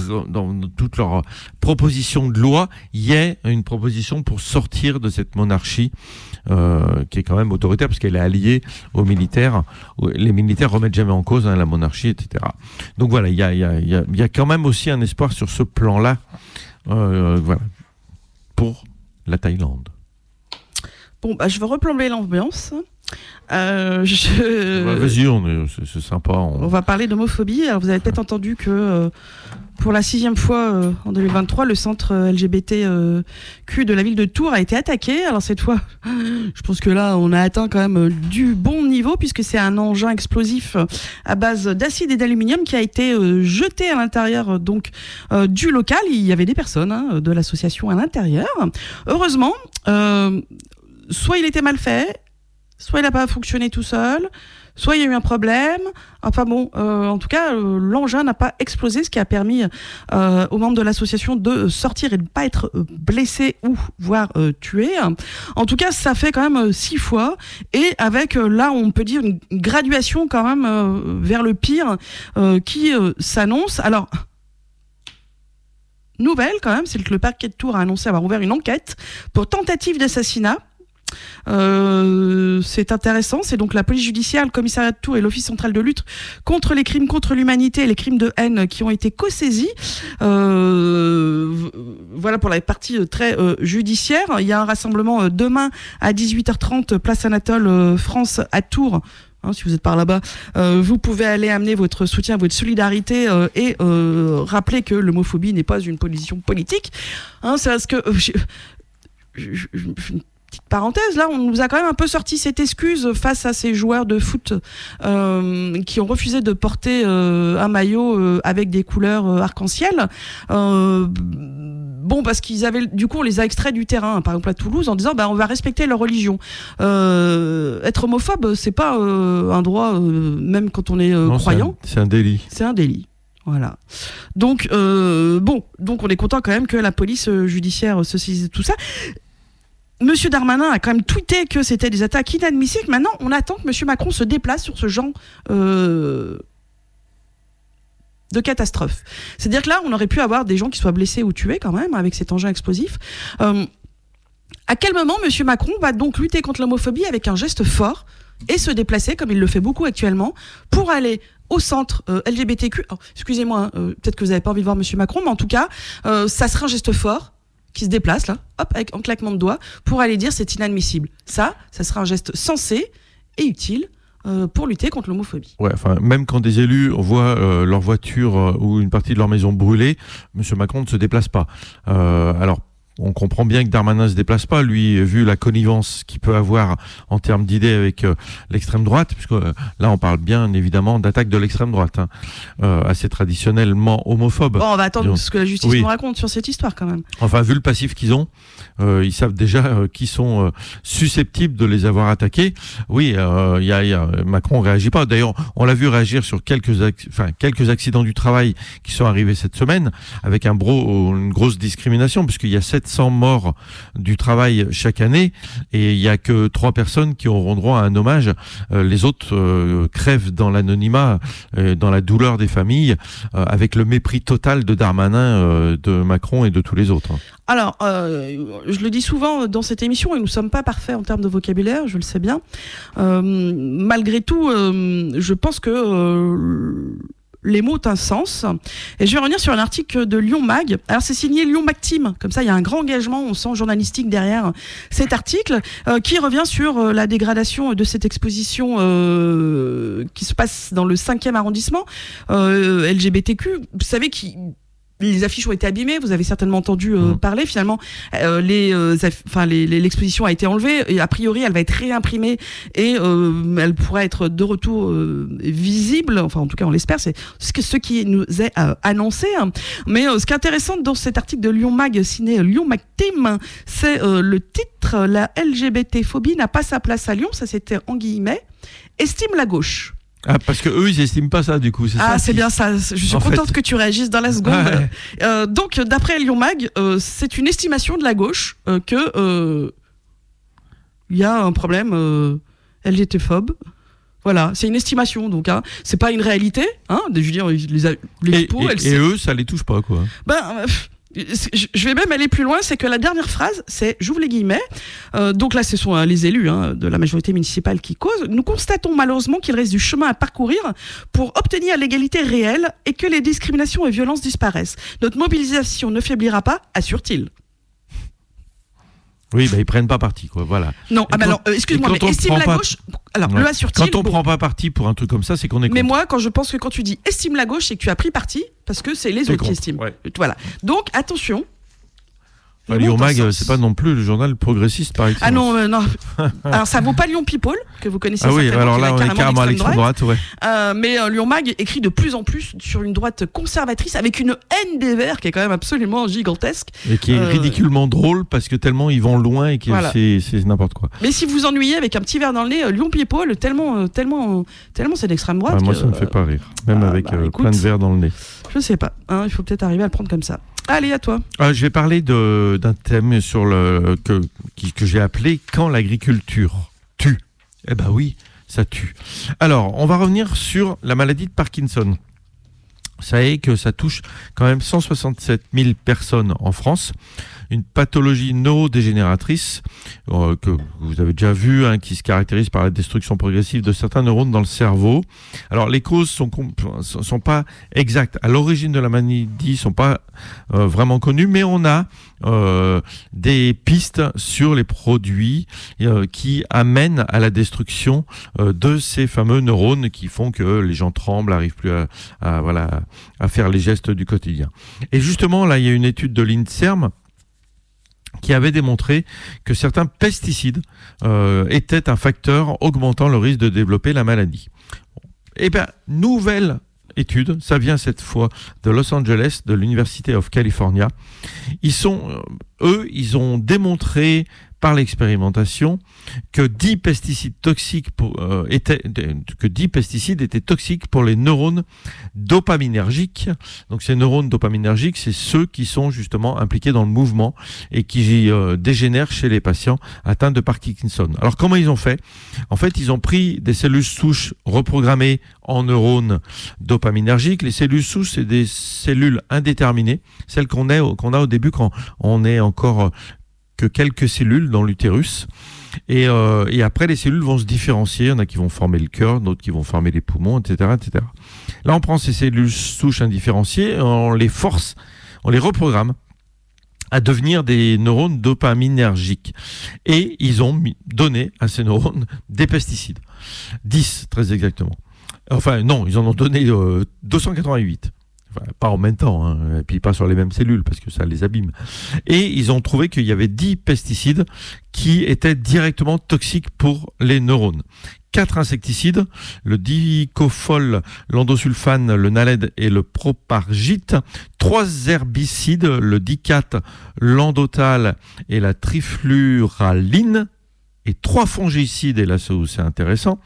proposition de loi, il y ait une proposition pour sortir de cette monarchie qui est quand même autoritaire, parce qu'elle est alliée aux militaires. Les militaires remettent jamais en cause la monarchie, etc. Donc voilà, il y a quand même aussi un espoir sur ce plan-là, voilà, pour la Thaïlande. Bon, je vais replomber l'ambiance. Vas-y, c'est sympa. On va parler d'homophobie. Alors, vous avez peut-être entendu que Pour la 6e fois en 2023, le centre LGBTQ de la ville de Tours a été attaqué. Alors cette fois, je pense que là, on a atteint quand même du bon niveau puisque c'est un engin explosif à base d'acide et d'aluminium qui a été jeté à l'intérieur donc du local. Il y avait des personnes de l'association à l'intérieur. Heureusement, soit il était mal fait, soit il n'a pas fonctionné tout seul, soit il y a eu un problème. Enfin bon, en tout cas, l'engin n'a pas explosé, ce qui a permis aux membres de l'association de sortir et de ne pas être blessés ou voire tués. En tout cas, ça fait quand même 6 fois. Et avec, là, on peut dire une graduation quand même vers le pire qui s'annonce. Alors, nouvelle quand même, c'est que le parquet de Tours a annoncé avoir ouvert une enquête pour tentative d'assassinat. C'est intéressant, c'est donc la police judiciaire, le commissariat de Tours et l'office central de lutte contre les crimes contre l'humanité et les crimes de haine qui ont été co-saisis. Voilà pour la partie très judiciaire. Il y a un rassemblement demain à 18h30 place Anatole France à Tours. Si vous êtes par là-bas, vous pouvez aller amener votre soutien, votre solidarité et rappeler que l'homophobie n'est pas une position politique. C'est parce que petite parenthèse, là, on nous a quand même un peu sorti cette excuse face à ces joueurs de foot qui ont refusé de porter un maillot avec des couleurs arc-en-ciel. Bon, parce qu'ils avaient, du coup, on les a extraits du terrain, par exemple à Toulouse, en disant, on va respecter leur religion. Être homophobe, c'est pas un droit, même quand on est croyant. C'est un délit. C'est un délit. Voilà. Donc, donc on est content quand même que la police judiciaire se saisisse de tout ça. Monsieur Darmanin a quand même tweeté que c'était des attaques inadmissibles. Maintenant, on attend que Monsieur Macron se déplace sur ce genre de catastrophe. C'est-à-dire que là, on aurait pu avoir des gens qui soient blessés ou tués quand même avec cet engin explosif. À quel moment Monsieur Macron va donc lutter contre l'homophobie avec un geste fort et se déplacer, comme il le fait beaucoup actuellement, pour aller au centre LGBTQ. Oh, excusez-moi, peut-être que vous n'avez pas envie de voir Monsieur Macron, mais en tout cas, ça serait un geste fort qui se déplace là, hop, avec un claquement de doigts, pour aller dire c'est inadmissible. Ça sera un geste sensé et utile pour lutter contre l'homophobie. Ouais, enfin, même quand des élus voient leur voiture ou une partie de leur maison brûlée, Monsieur Macron ne se déplace pas. Alors, on comprend bien que Darmanin ne se déplace pas, lui, vu la connivence qu'il peut avoir en termes d'idées avec l'extrême droite, puisque là, on parle bien évidemment d'attaque de l'extrême droite, assez traditionnellement homophobe. Bon, on va attendre ce que la justice nous raconte sur cette histoire quand même. Enfin, vu le passif qu'ils ont, ils savent déjà qu'ils sont susceptibles de les avoir attaqués. Oui, Macron réagit pas. D'ailleurs, on l'a vu réagir sur quelques accidents du travail qui sont arrivés cette semaine, avec une grosse discrimination, puisqu'il y a 700 morts du travail chaque année et il n'y a que 3 personnes qui auront droit à un hommage. Les autres crèvent dans l'anonymat, dans la douleur des familles, avec le mépris total de Darmanin, de Macron et de tous les autres. Alors, je le dis souvent dans cette émission, et nous ne sommes pas parfaits en termes de vocabulaire, je le sais bien. Malgré tout, je pense que les mots ont un sens. Et je vais revenir sur un article de Lyon Mag. Alors, c'est signé Lyon Mag Team. Comme ça, il y a un grand engagement, on sent journalistique derrière cet article, qui revient sur la dégradation de cette exposition qui se passe dans le 5e arrondissement, LGBTQ. Vous savez les affiches ont été abîmées, vous avez certainement entendu parler. Finalement, l'exposition a été enlevée et a priori elle va être réimprimée et elle pourra être de retour visible. Enfin, en tout cas, on l'espère. C'est ce qui nous est annoncé. Mais ce qui est intéressant dans cet article de Lyon Mag, signé Lyon Mag Team, c'est le titre: la LGBT-phobie n'a pas sa place à Lyon. Ça, c'était en guillemets. Estime la gauche. Ah, parce que eux, ils estiment pas ça, du coup. C'est bien ça. Je suis contente que tu réagisses dans la seconde. Ouais. Donc, d'après Lyon Mag, c'est une estimation de la gauche que il y a un problème LGBT-phobe. Voilà, c'est une estimation, donc c'est pas une réalité. Je veux dire, et eux, ça les touche pas, quoi. Je vais même aller plus loin, c'est que la dernière phrase, c'est, j'ouvre les guillemets, donc là ce sont les élus de la majorité municipale qui causent. Nous constatons malheureusement qu'il reste du chemin à parcourir pour obtenir l'égalité réelle et que les discriminations et violences disparaissent. Notre mobilisation ne faiblira pas, assure-t-il. Oui, ils prennent pas parti, quoi. Voilà. Non, excuse-moi, mais estime la gauche. Alors, le assure-t-il. Quand on prend pas parti pour un truc comme ça, c'est qu'on est contre. Mais moi, je pense que quand tu dis estime la gauche, c'est que tu as pris parti parce que c'est les autres qui estiment. Ouais. Voilà. Donc, attention. Lyon Mag, c'est pas non plus le journal progressiste par exemple. Ah non, non. Alors ça vaut pas Lyon People que vous connaissez certainement. Ah oui, alors là on est carrément à l'extrême droite, ouais. Mais Lyon Mag écrit de plus en plus sur une droite conservatrice avec une haine des Verts qui est quand même absolument gigantesque. Et qui est ridiculement drôle parce que tellement ils vont loin et que c'est n'importe quoi. Mais si vous ennuyez avec un petit verre dans le nez, Lyon People, tellement c'est d'extrême droite. Moi ça me fait pas rire, même avec plein de verres dans le nez. Je sais pas, il faut peut-être arriver à le prendre comme ça. Allez, à toi. Je vais parler d'un thème que j'ai appelé « Quand l'agriculture tue ». Eh ben oui, ça tue. Alors, on va revenir sur la maladie de Parkinson. Vous savez que ça touche quand même 167 000 personnes en France. Une pathologie neurodégénératrice que vous avez déjà vu, qui se caractérise par la destruction progressive de certains neurones dans le cerveau. Alors les causes sont pas exactes. À l'origine de la maladie, sont pas vraiment connues, mais on a des pistes sur les produits qui amènent à la destruction de ces fameux neurones qui font que les gens tremblent, n'arrivent plus à faire les gestes du quotidien. Et justement, là, il y a une étude de l'INSERM qui avait démontré que certains pesticides étaient un facteur augmentant le risque de développer la maladie. Eh bien, nouvelle étude, ça vient cette fois de Los Angeles, de l'University of California. Ils ont démontré par l'expérimentation que 10 pesticides étaient toxiques pour les neurones dopaminergiques. Donc ces neurones dopaminergiques, c'est ceux qui sont justement impliqués dans le mouvement et qui dégénèrent chez les patients atteints de Parkinson. Alors comment ils ont fait ? En fait, ils ont pris des cellules souches reprogrammées en neurones dopaminergiques. Les cellules souches, c'est des cellules indéterminées, celles qu'on a au début quand on est encore que quelques cellules dans l'utérus. Et après, les cellules vont se différencier. Il y en a qui vont former le cœur, d'autres qui vont former les poumons, etc., etc. Là, on prend ces cellules souches indifférenciées, on les force, on les reprogramme à devenir des neurones dopaminergiques. Et ils ont donné à ces neurones des pesticides. 10, très exactement. Enfin, non, ils en ont donné 288. Enfin, pas en même temps, et puis pas sur les mêmes cellules parce que ça les abîme. Et ils ont trouvé qu'il y avait 10 pesticides qui étaient directement toxiques pour les neurones. 4 insecticides, le dicofol, l'endosulfane, le nalède et le propargite. 3 herbicides, le dicate, l'endotal et la trifluraline. Et 3 fongicides, et là c'est intéressant,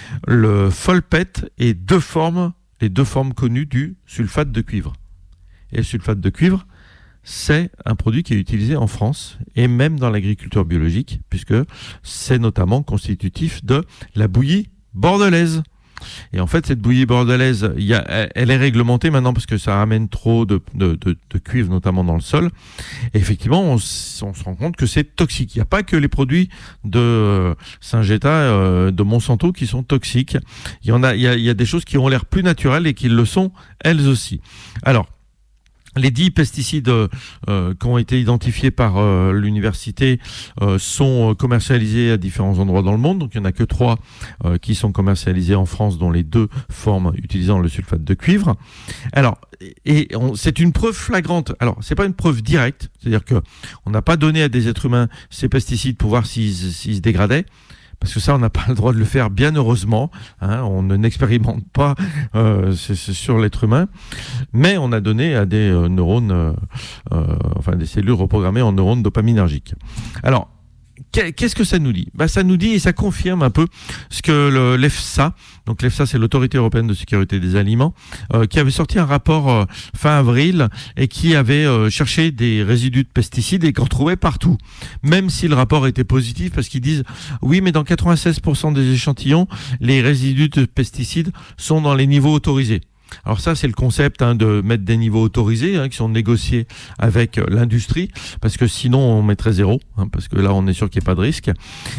le folpète et les 2 formes connues du sulfate de cuivre. Et le sulfate de cuivre, c'est un produit qui est utilisé en France et même dans l'agriculture biologique, puisque c'est notamment constitutif de la bouillie bordelaise. Et en fait, cette bouillie bordelaise, elle est réglementée maintenant parce que ça ramène trop de cuivre, notamment dans le sol. Et effectivement, on se rend compte que c'est toxique. Il n'y a pas que les produits de Syngenta, de Monsanto qui sont toxiques. Il y a des choses qui ont l'air plus naturelles et qui le sont elles aussi. Alors, les 10 pesticides qui ont été identifiés par l'université sont commercialisés à différents endroits dans le monde. Donc il n'y en a que 3 qui sont commercialisés en France, dont les 2 formes utilisant le sulfate de cuivre. Alors, c'est une preuve flagrante. Alors, c'est pas une preuve directe, c'est-à-dire que on n'a pas donné à des êtres humains ces pesticides pour voir s'ils se dégradaient. Parce que ça, on n'a pas le droit de le faire, bien heureusement. On n'expérimente pas sur l'être humain. Mais on a donné à des neurones, des cellules reprogrammées en neurones dopaminergiques. Alors, qu'est-ce que ça nous dit ? Ça nous dit et ça confirme un peu ce que l'EFSA, donc l'EFSA c'est l'Autorité Européenne de Sécurité des Aliments, qui avait sorti un rapport fin avril et qui avait cherché des résidus de pesticides et qu'on trouvait partout. Même si le rapport était positif parce qu'ils disent oui mais dans 96% des échantillons, les résidus de pesticides sont dans les niveaux autorisés. Alors ça, c'est le concept de mettre des niveaux autorisés qui sont négociés avec l'industrie, parce que sinon on mettrait 0, parce que là on est sûr qu'il n'y a pas de risque.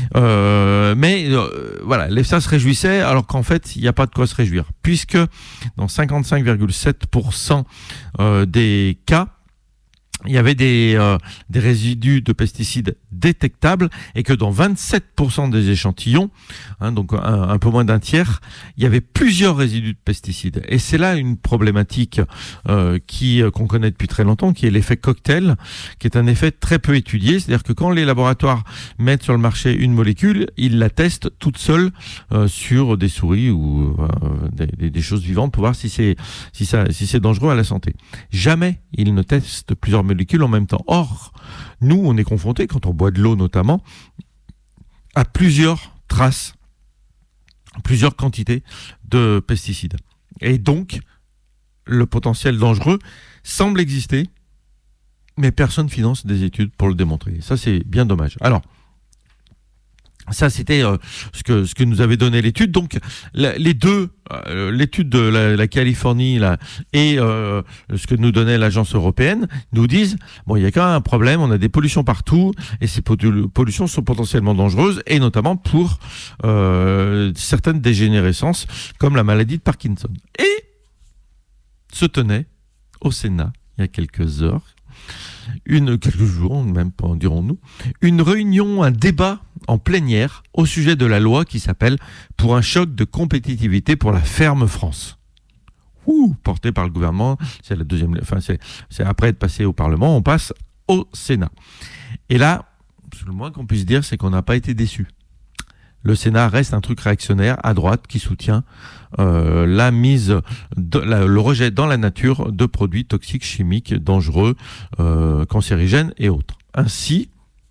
Mais l'EFSA se réjouissait, alors qu'en fait il n'y a pas de quoi se réjouir, puisque dans 55,7% des cas, il y avait des résidus de pesticides détectables et que dans 27% des échantillons, donc un peu moins d'un tiers, il y avait plusieurs résidus de pesticides. Et c'est là une problématique qu'on connaît depuis très longtemps, qui est l'effet cocktail, qui est un effet très peu étudié. C'est-à-dire que quand les laboratoires mettent sur le marché une molécule, ils la testent toute seule sur des souris ou des choses vivantes pour voir si c'est dangereux à la santé. Jamais ils ne testent plusieurs molécules en même temps. Or, nous, on est confrontés, quand on boit de l'eau notamment, à plusieurs traces, plusieurs quantités de pesticides. Et donc, le potentiel dangereux semble exister, mais personne ne finance des études pour le démontrer. Ça, c'est bien dommage. Alors, ça, c'était ce que nous avait donné l'étude. Donc, les deux, l'étude de la Californie là, et ce que nous donnait l'agence européenne, nous disent bon, il y a quand même un problème. On a des pollutions partout, et ces pollutions sont potentiellement dangereuses, et notamment pour certaines dégénérescences, comme la maladie de Parkinson. Et se tenait au Sénat il y a quelques heures, quelques jours même, dirons-nous, une réunion, un débat en plénière au sujet de la loi qui s'appelle « Pour un choc de compétitivité pour la ferme France ». Portée par le gouvernement, c'est la deuxième, c'est après être passé au Parlement, on passe au Sénat. Et là, le moins qu'on puisse dire, c'est qu'on n'a pas été déçus. Le Sénat reste un truc réactionnaire à droite qui soutient le rejet dans la nature de produits toxiques, chimiques, dangereux, cancérigènes et autres. Ainsi,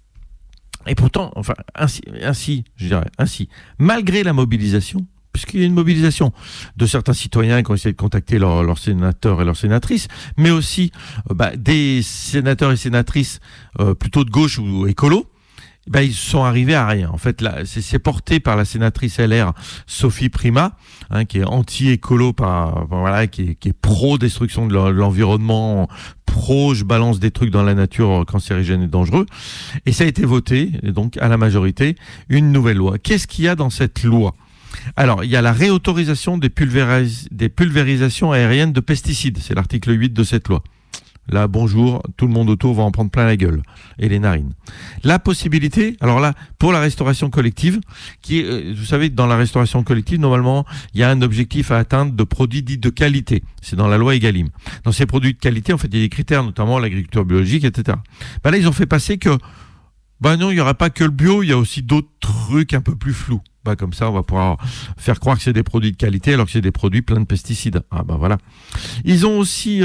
malgré la mobilisation, puisqu'il y a une mobilisation de certains citoyens qui ont essayé de contacter leurs sénateurs et leurs sénatrices, mais aussi des sénateurs et sénatrices plutôt de gauche ou écolos, ils sont arrivés à rien. En fait, là, c'est porté par la sénatrice LR Sophie Primas, qui est anti-écolo, qui est pro-destruction de l'environnement, je balance des trucs dans la nature cancérigènes et dangereux. Et ça a été voté, et donc à la majorité, une nouvelle loi. Qu'est-ce qu'il y a dans cette loi ? Alors, il y a la réautorisation des pulvérisations aériennes de pesticides. C'est l'article 8 de cette loi. Là, bonjour, tout le monde autour va en prendre plein la gueule et les narines. La possibilité, alors là, pour la restauration collective, qui est, vous savez, dans la restauration collective, normalement, il y a un objectif à atteindre de produits dits de qualité. C'est dans la loi Egalim. Dans ces produits de qualité, en fait, il y a des critères, notamment l'agriculture biologique, etc. Là, ils ont fait passer que, non, il n'y aura pas que le bio, il y a aussi d'autres trucs un peu plus flous. Comme ça, on va pouvoir faire croire que c'est des produits de qualité alors que c'est des produits pleins de pesticides. Voilà. Ils ont aussi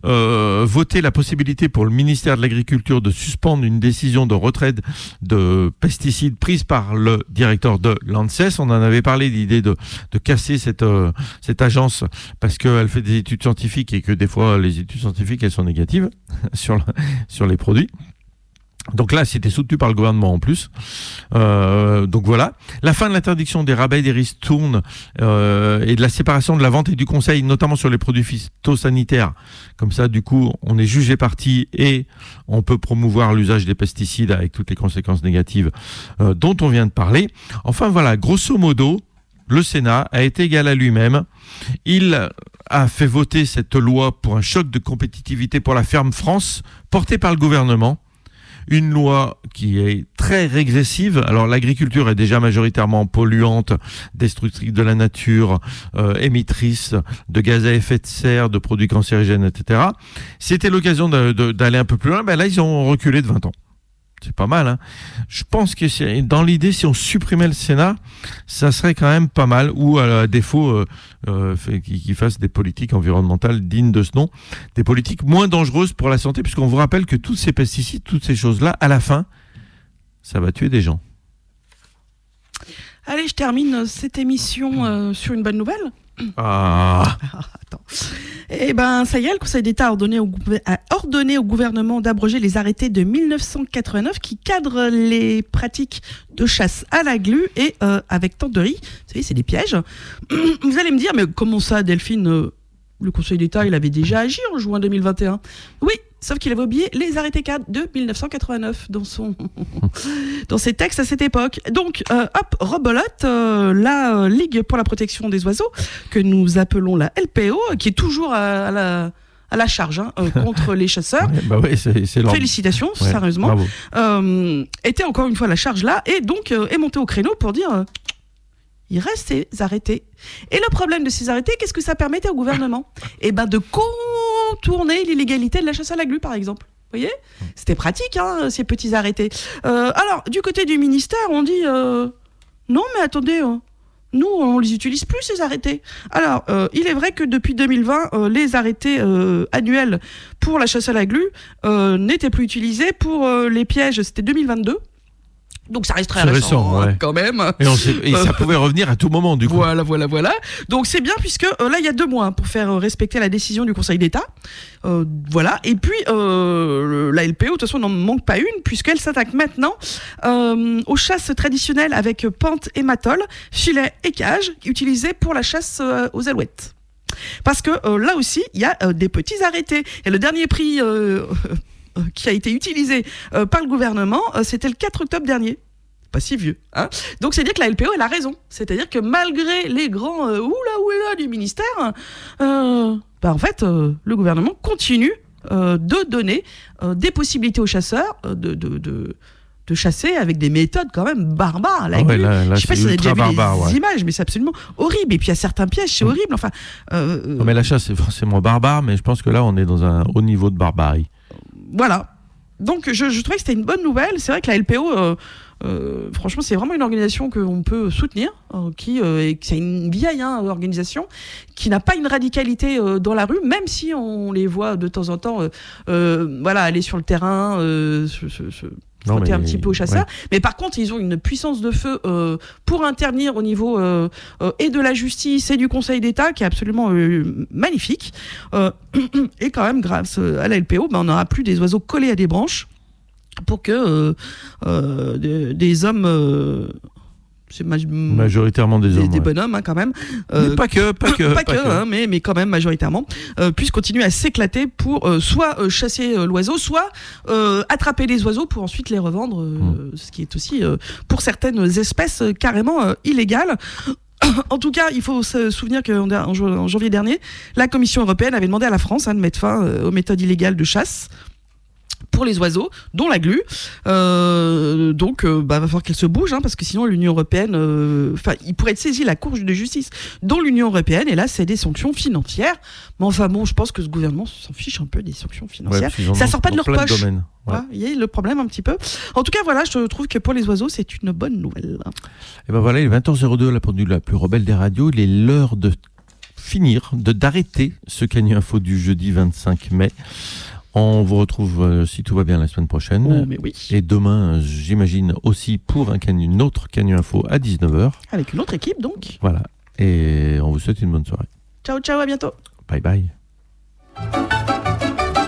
voté la possibilité pour le ministère de l'Agriculture de suspendre une décision de retrait de pesticides prise par le directeur de l'ANSES. On en avait parlé, l'idée de casser cette agence parce qu'elle fait des études scientifiques et que des fois les études scientifiques elles sont négatives sur les produits. Donc là, c'était soutenu par le gouvernement en plus. Donc voilà. La fin de l'interdiction des rabais, des ristournes et de la séparation de la vente et du conseil, notamment sur les produits phytosanitaires. Comme ça, du coup, on est jugé parti et on peut promouvoir l'usage des pesticides avec toutes les conséquences négatives dont on vient de parler. Enfin voilà, grosso modo, le Sénat a été égal à lui-même. Il a fait voter cette loi pour un choc de compétitivité pour la ferme France, portée par le gouvernement. Une loi qui est très régressive. Alors l'agriculture est déjà majoritairement polluante, destructrice de la nature, émettrice de gaz à effet de serre, de produits cancérigènes, etc. C'était l'occasion d'aller un peu plus loin. Là, ils ont reculé de 20 ans. C'est pas mal, hein. Je pense que dans l'idée, si on supprimait le Sénat, ça serait quand même pas mal, ou à défaut qu'ils fassent des politiques environnementales dignes de ce nom, des politiques moins dangereuses pour la santé, puisqu'on vous rappelle que tous ces pesticides, toutes ces choses-là, à la fin, ça va tuer des gens. Allez, je termine cette émission sur une bonne nouvelle. Attends. Ça y est, le Conseil d'État a ordonné au gouvernement d'abroger les arrêtés de 1989 qui cadrent les pratiques de chasse à la glu et avec tente de riz. Vous savez, c'est des pièges. Vous allez me dire, mais comment ça, Delphine le Conseil d'État, il avait déjà agi en juin 2021. Oui, sauf qu'il avait oublié les arrêtés cadres de 1989 dans ses textes à cette époque. Donc, rebelote, la Ligue pour la protection des oiseaux, que nous appelons la LPO, qui est toujours à à la charge contre les chasseurs. C'est félicitations, sérieusement. Était encore une fois à la charge là, et donc est monté au créneau pour dire il reste ces arrêtés. Et le problème de ces arrêtés, qu'est-ce que ça permettait au gouvernement ? De contourner l'illégalité de la chasse à la glu, par exemple. Vous voyez ? C'était pratique, ces petits arrêtés. Alors, du côté du ministère, on dit non, mais attendez, nous, on les utilise plus, ces arrêtés. Alors, il est vrai que depuis 2020, les arrêtés annuels pour la chasse à la glu n'étaient plus utilisés. Pour les pièges, c'était 2022. Donc ça reste très récent quand même. Et ça pouvait revenir à tout moment du coup. Voilà. Donc c'est bien puisque là il y a 2 mois pour faire respecter la décision du Conseil d'État. Et puis la LPO de toute façon n'en manque pas une puisqu'elle s'attaque maintenant aux chasses traditionnelles avec pente et matole, filet et cage utilisées pour la chasse aux alouettes. Parce que là aussi il y a des petits arrêtés. Et le dernier prix qui a été utilisé par le gouvernement, c'était le 4 octobre dernier. Pas si vieux. Donc c'est dire que la LPO elle a raison. C'est-à-dire que malgré les grands oula du ministère, en fait le gouvernement continue de donner des possibilités aux chasseurs de chasser avec des méthodes quand même barbares. Là, je sais pas si vous avez déjà vu les images, mais c'est absolument horrible. Et puis il y a certains pièges, c'est horrible. Enfin, non, mais la chasse c'est forcément barbare, mais je pense que là on est dans un haut niveau de barbarie. Voilà. Donc je trouvais que c'était une bonne nouvelle. C'est vrai que la LPO, franchement, c'est vraiment une organisation qu'on peut soutenir, c'est une vieille organisation qui n'a pas une radicalité dans la rue, même si on les voit de temps en temps aller sur le terrain, frotter un petit peu aux chasseurs. Mais par contre, ils ont une puissance de feu pour intervenir au niveau et de la justice et du Conseil d'État qui est absolument magnifique. Et quand même, grâce à la LPO, on n'aura plus des oiseaux collés à des branches pour que des hommes... c'est majoritairement des hommes. Des bonhommes, quand même. Mais pas que. Mais quand même, majoritairement, puissent continuer à s'éclater pour soit chasser l'oiseau, soit attraper les oiseaux pour ensuite les revendre, ce qui est aussi, pour certaines espèces, carrément illégal. En tout cas, il faut se souvenir qu'en janvier dernier, la Commission européenne avait demandé à la France de mettre fin aux méthodes illégales de chasse pour les oiseaux, dont la glu. Donc, va falloir qu'elle se bouge, parce que sinon l'Union européenne, il pourrait être saisi la Cour de justice, dont l'Union européenne, et là, c'est des sanctions financières. Mais enfin bon, je pense que ce gouvernement s'en fiche un peu des sanctions financières. Ça sort pas de leur poche. Il y a le problème un petit peu. En tout cas, voilà, je trouve que pour les oiseaux, c'est une bonne nouvelle. Et voilà, il est 20h02, la pendule la plus rebelle des radios. Il est l'heure de finir, d'arrêter ce Canu Info du jeudi 25 mai. On vous retrouve, si tout va bien, la semaine prochaine. Mais oui. Et demain, j'imagine, aussi pour une autre Canu Info à 19h. Avec une autre équipe, donc. Voilà. Et on vous souhaite une bonne soirée. Ciao, à bientôt. Bye bye.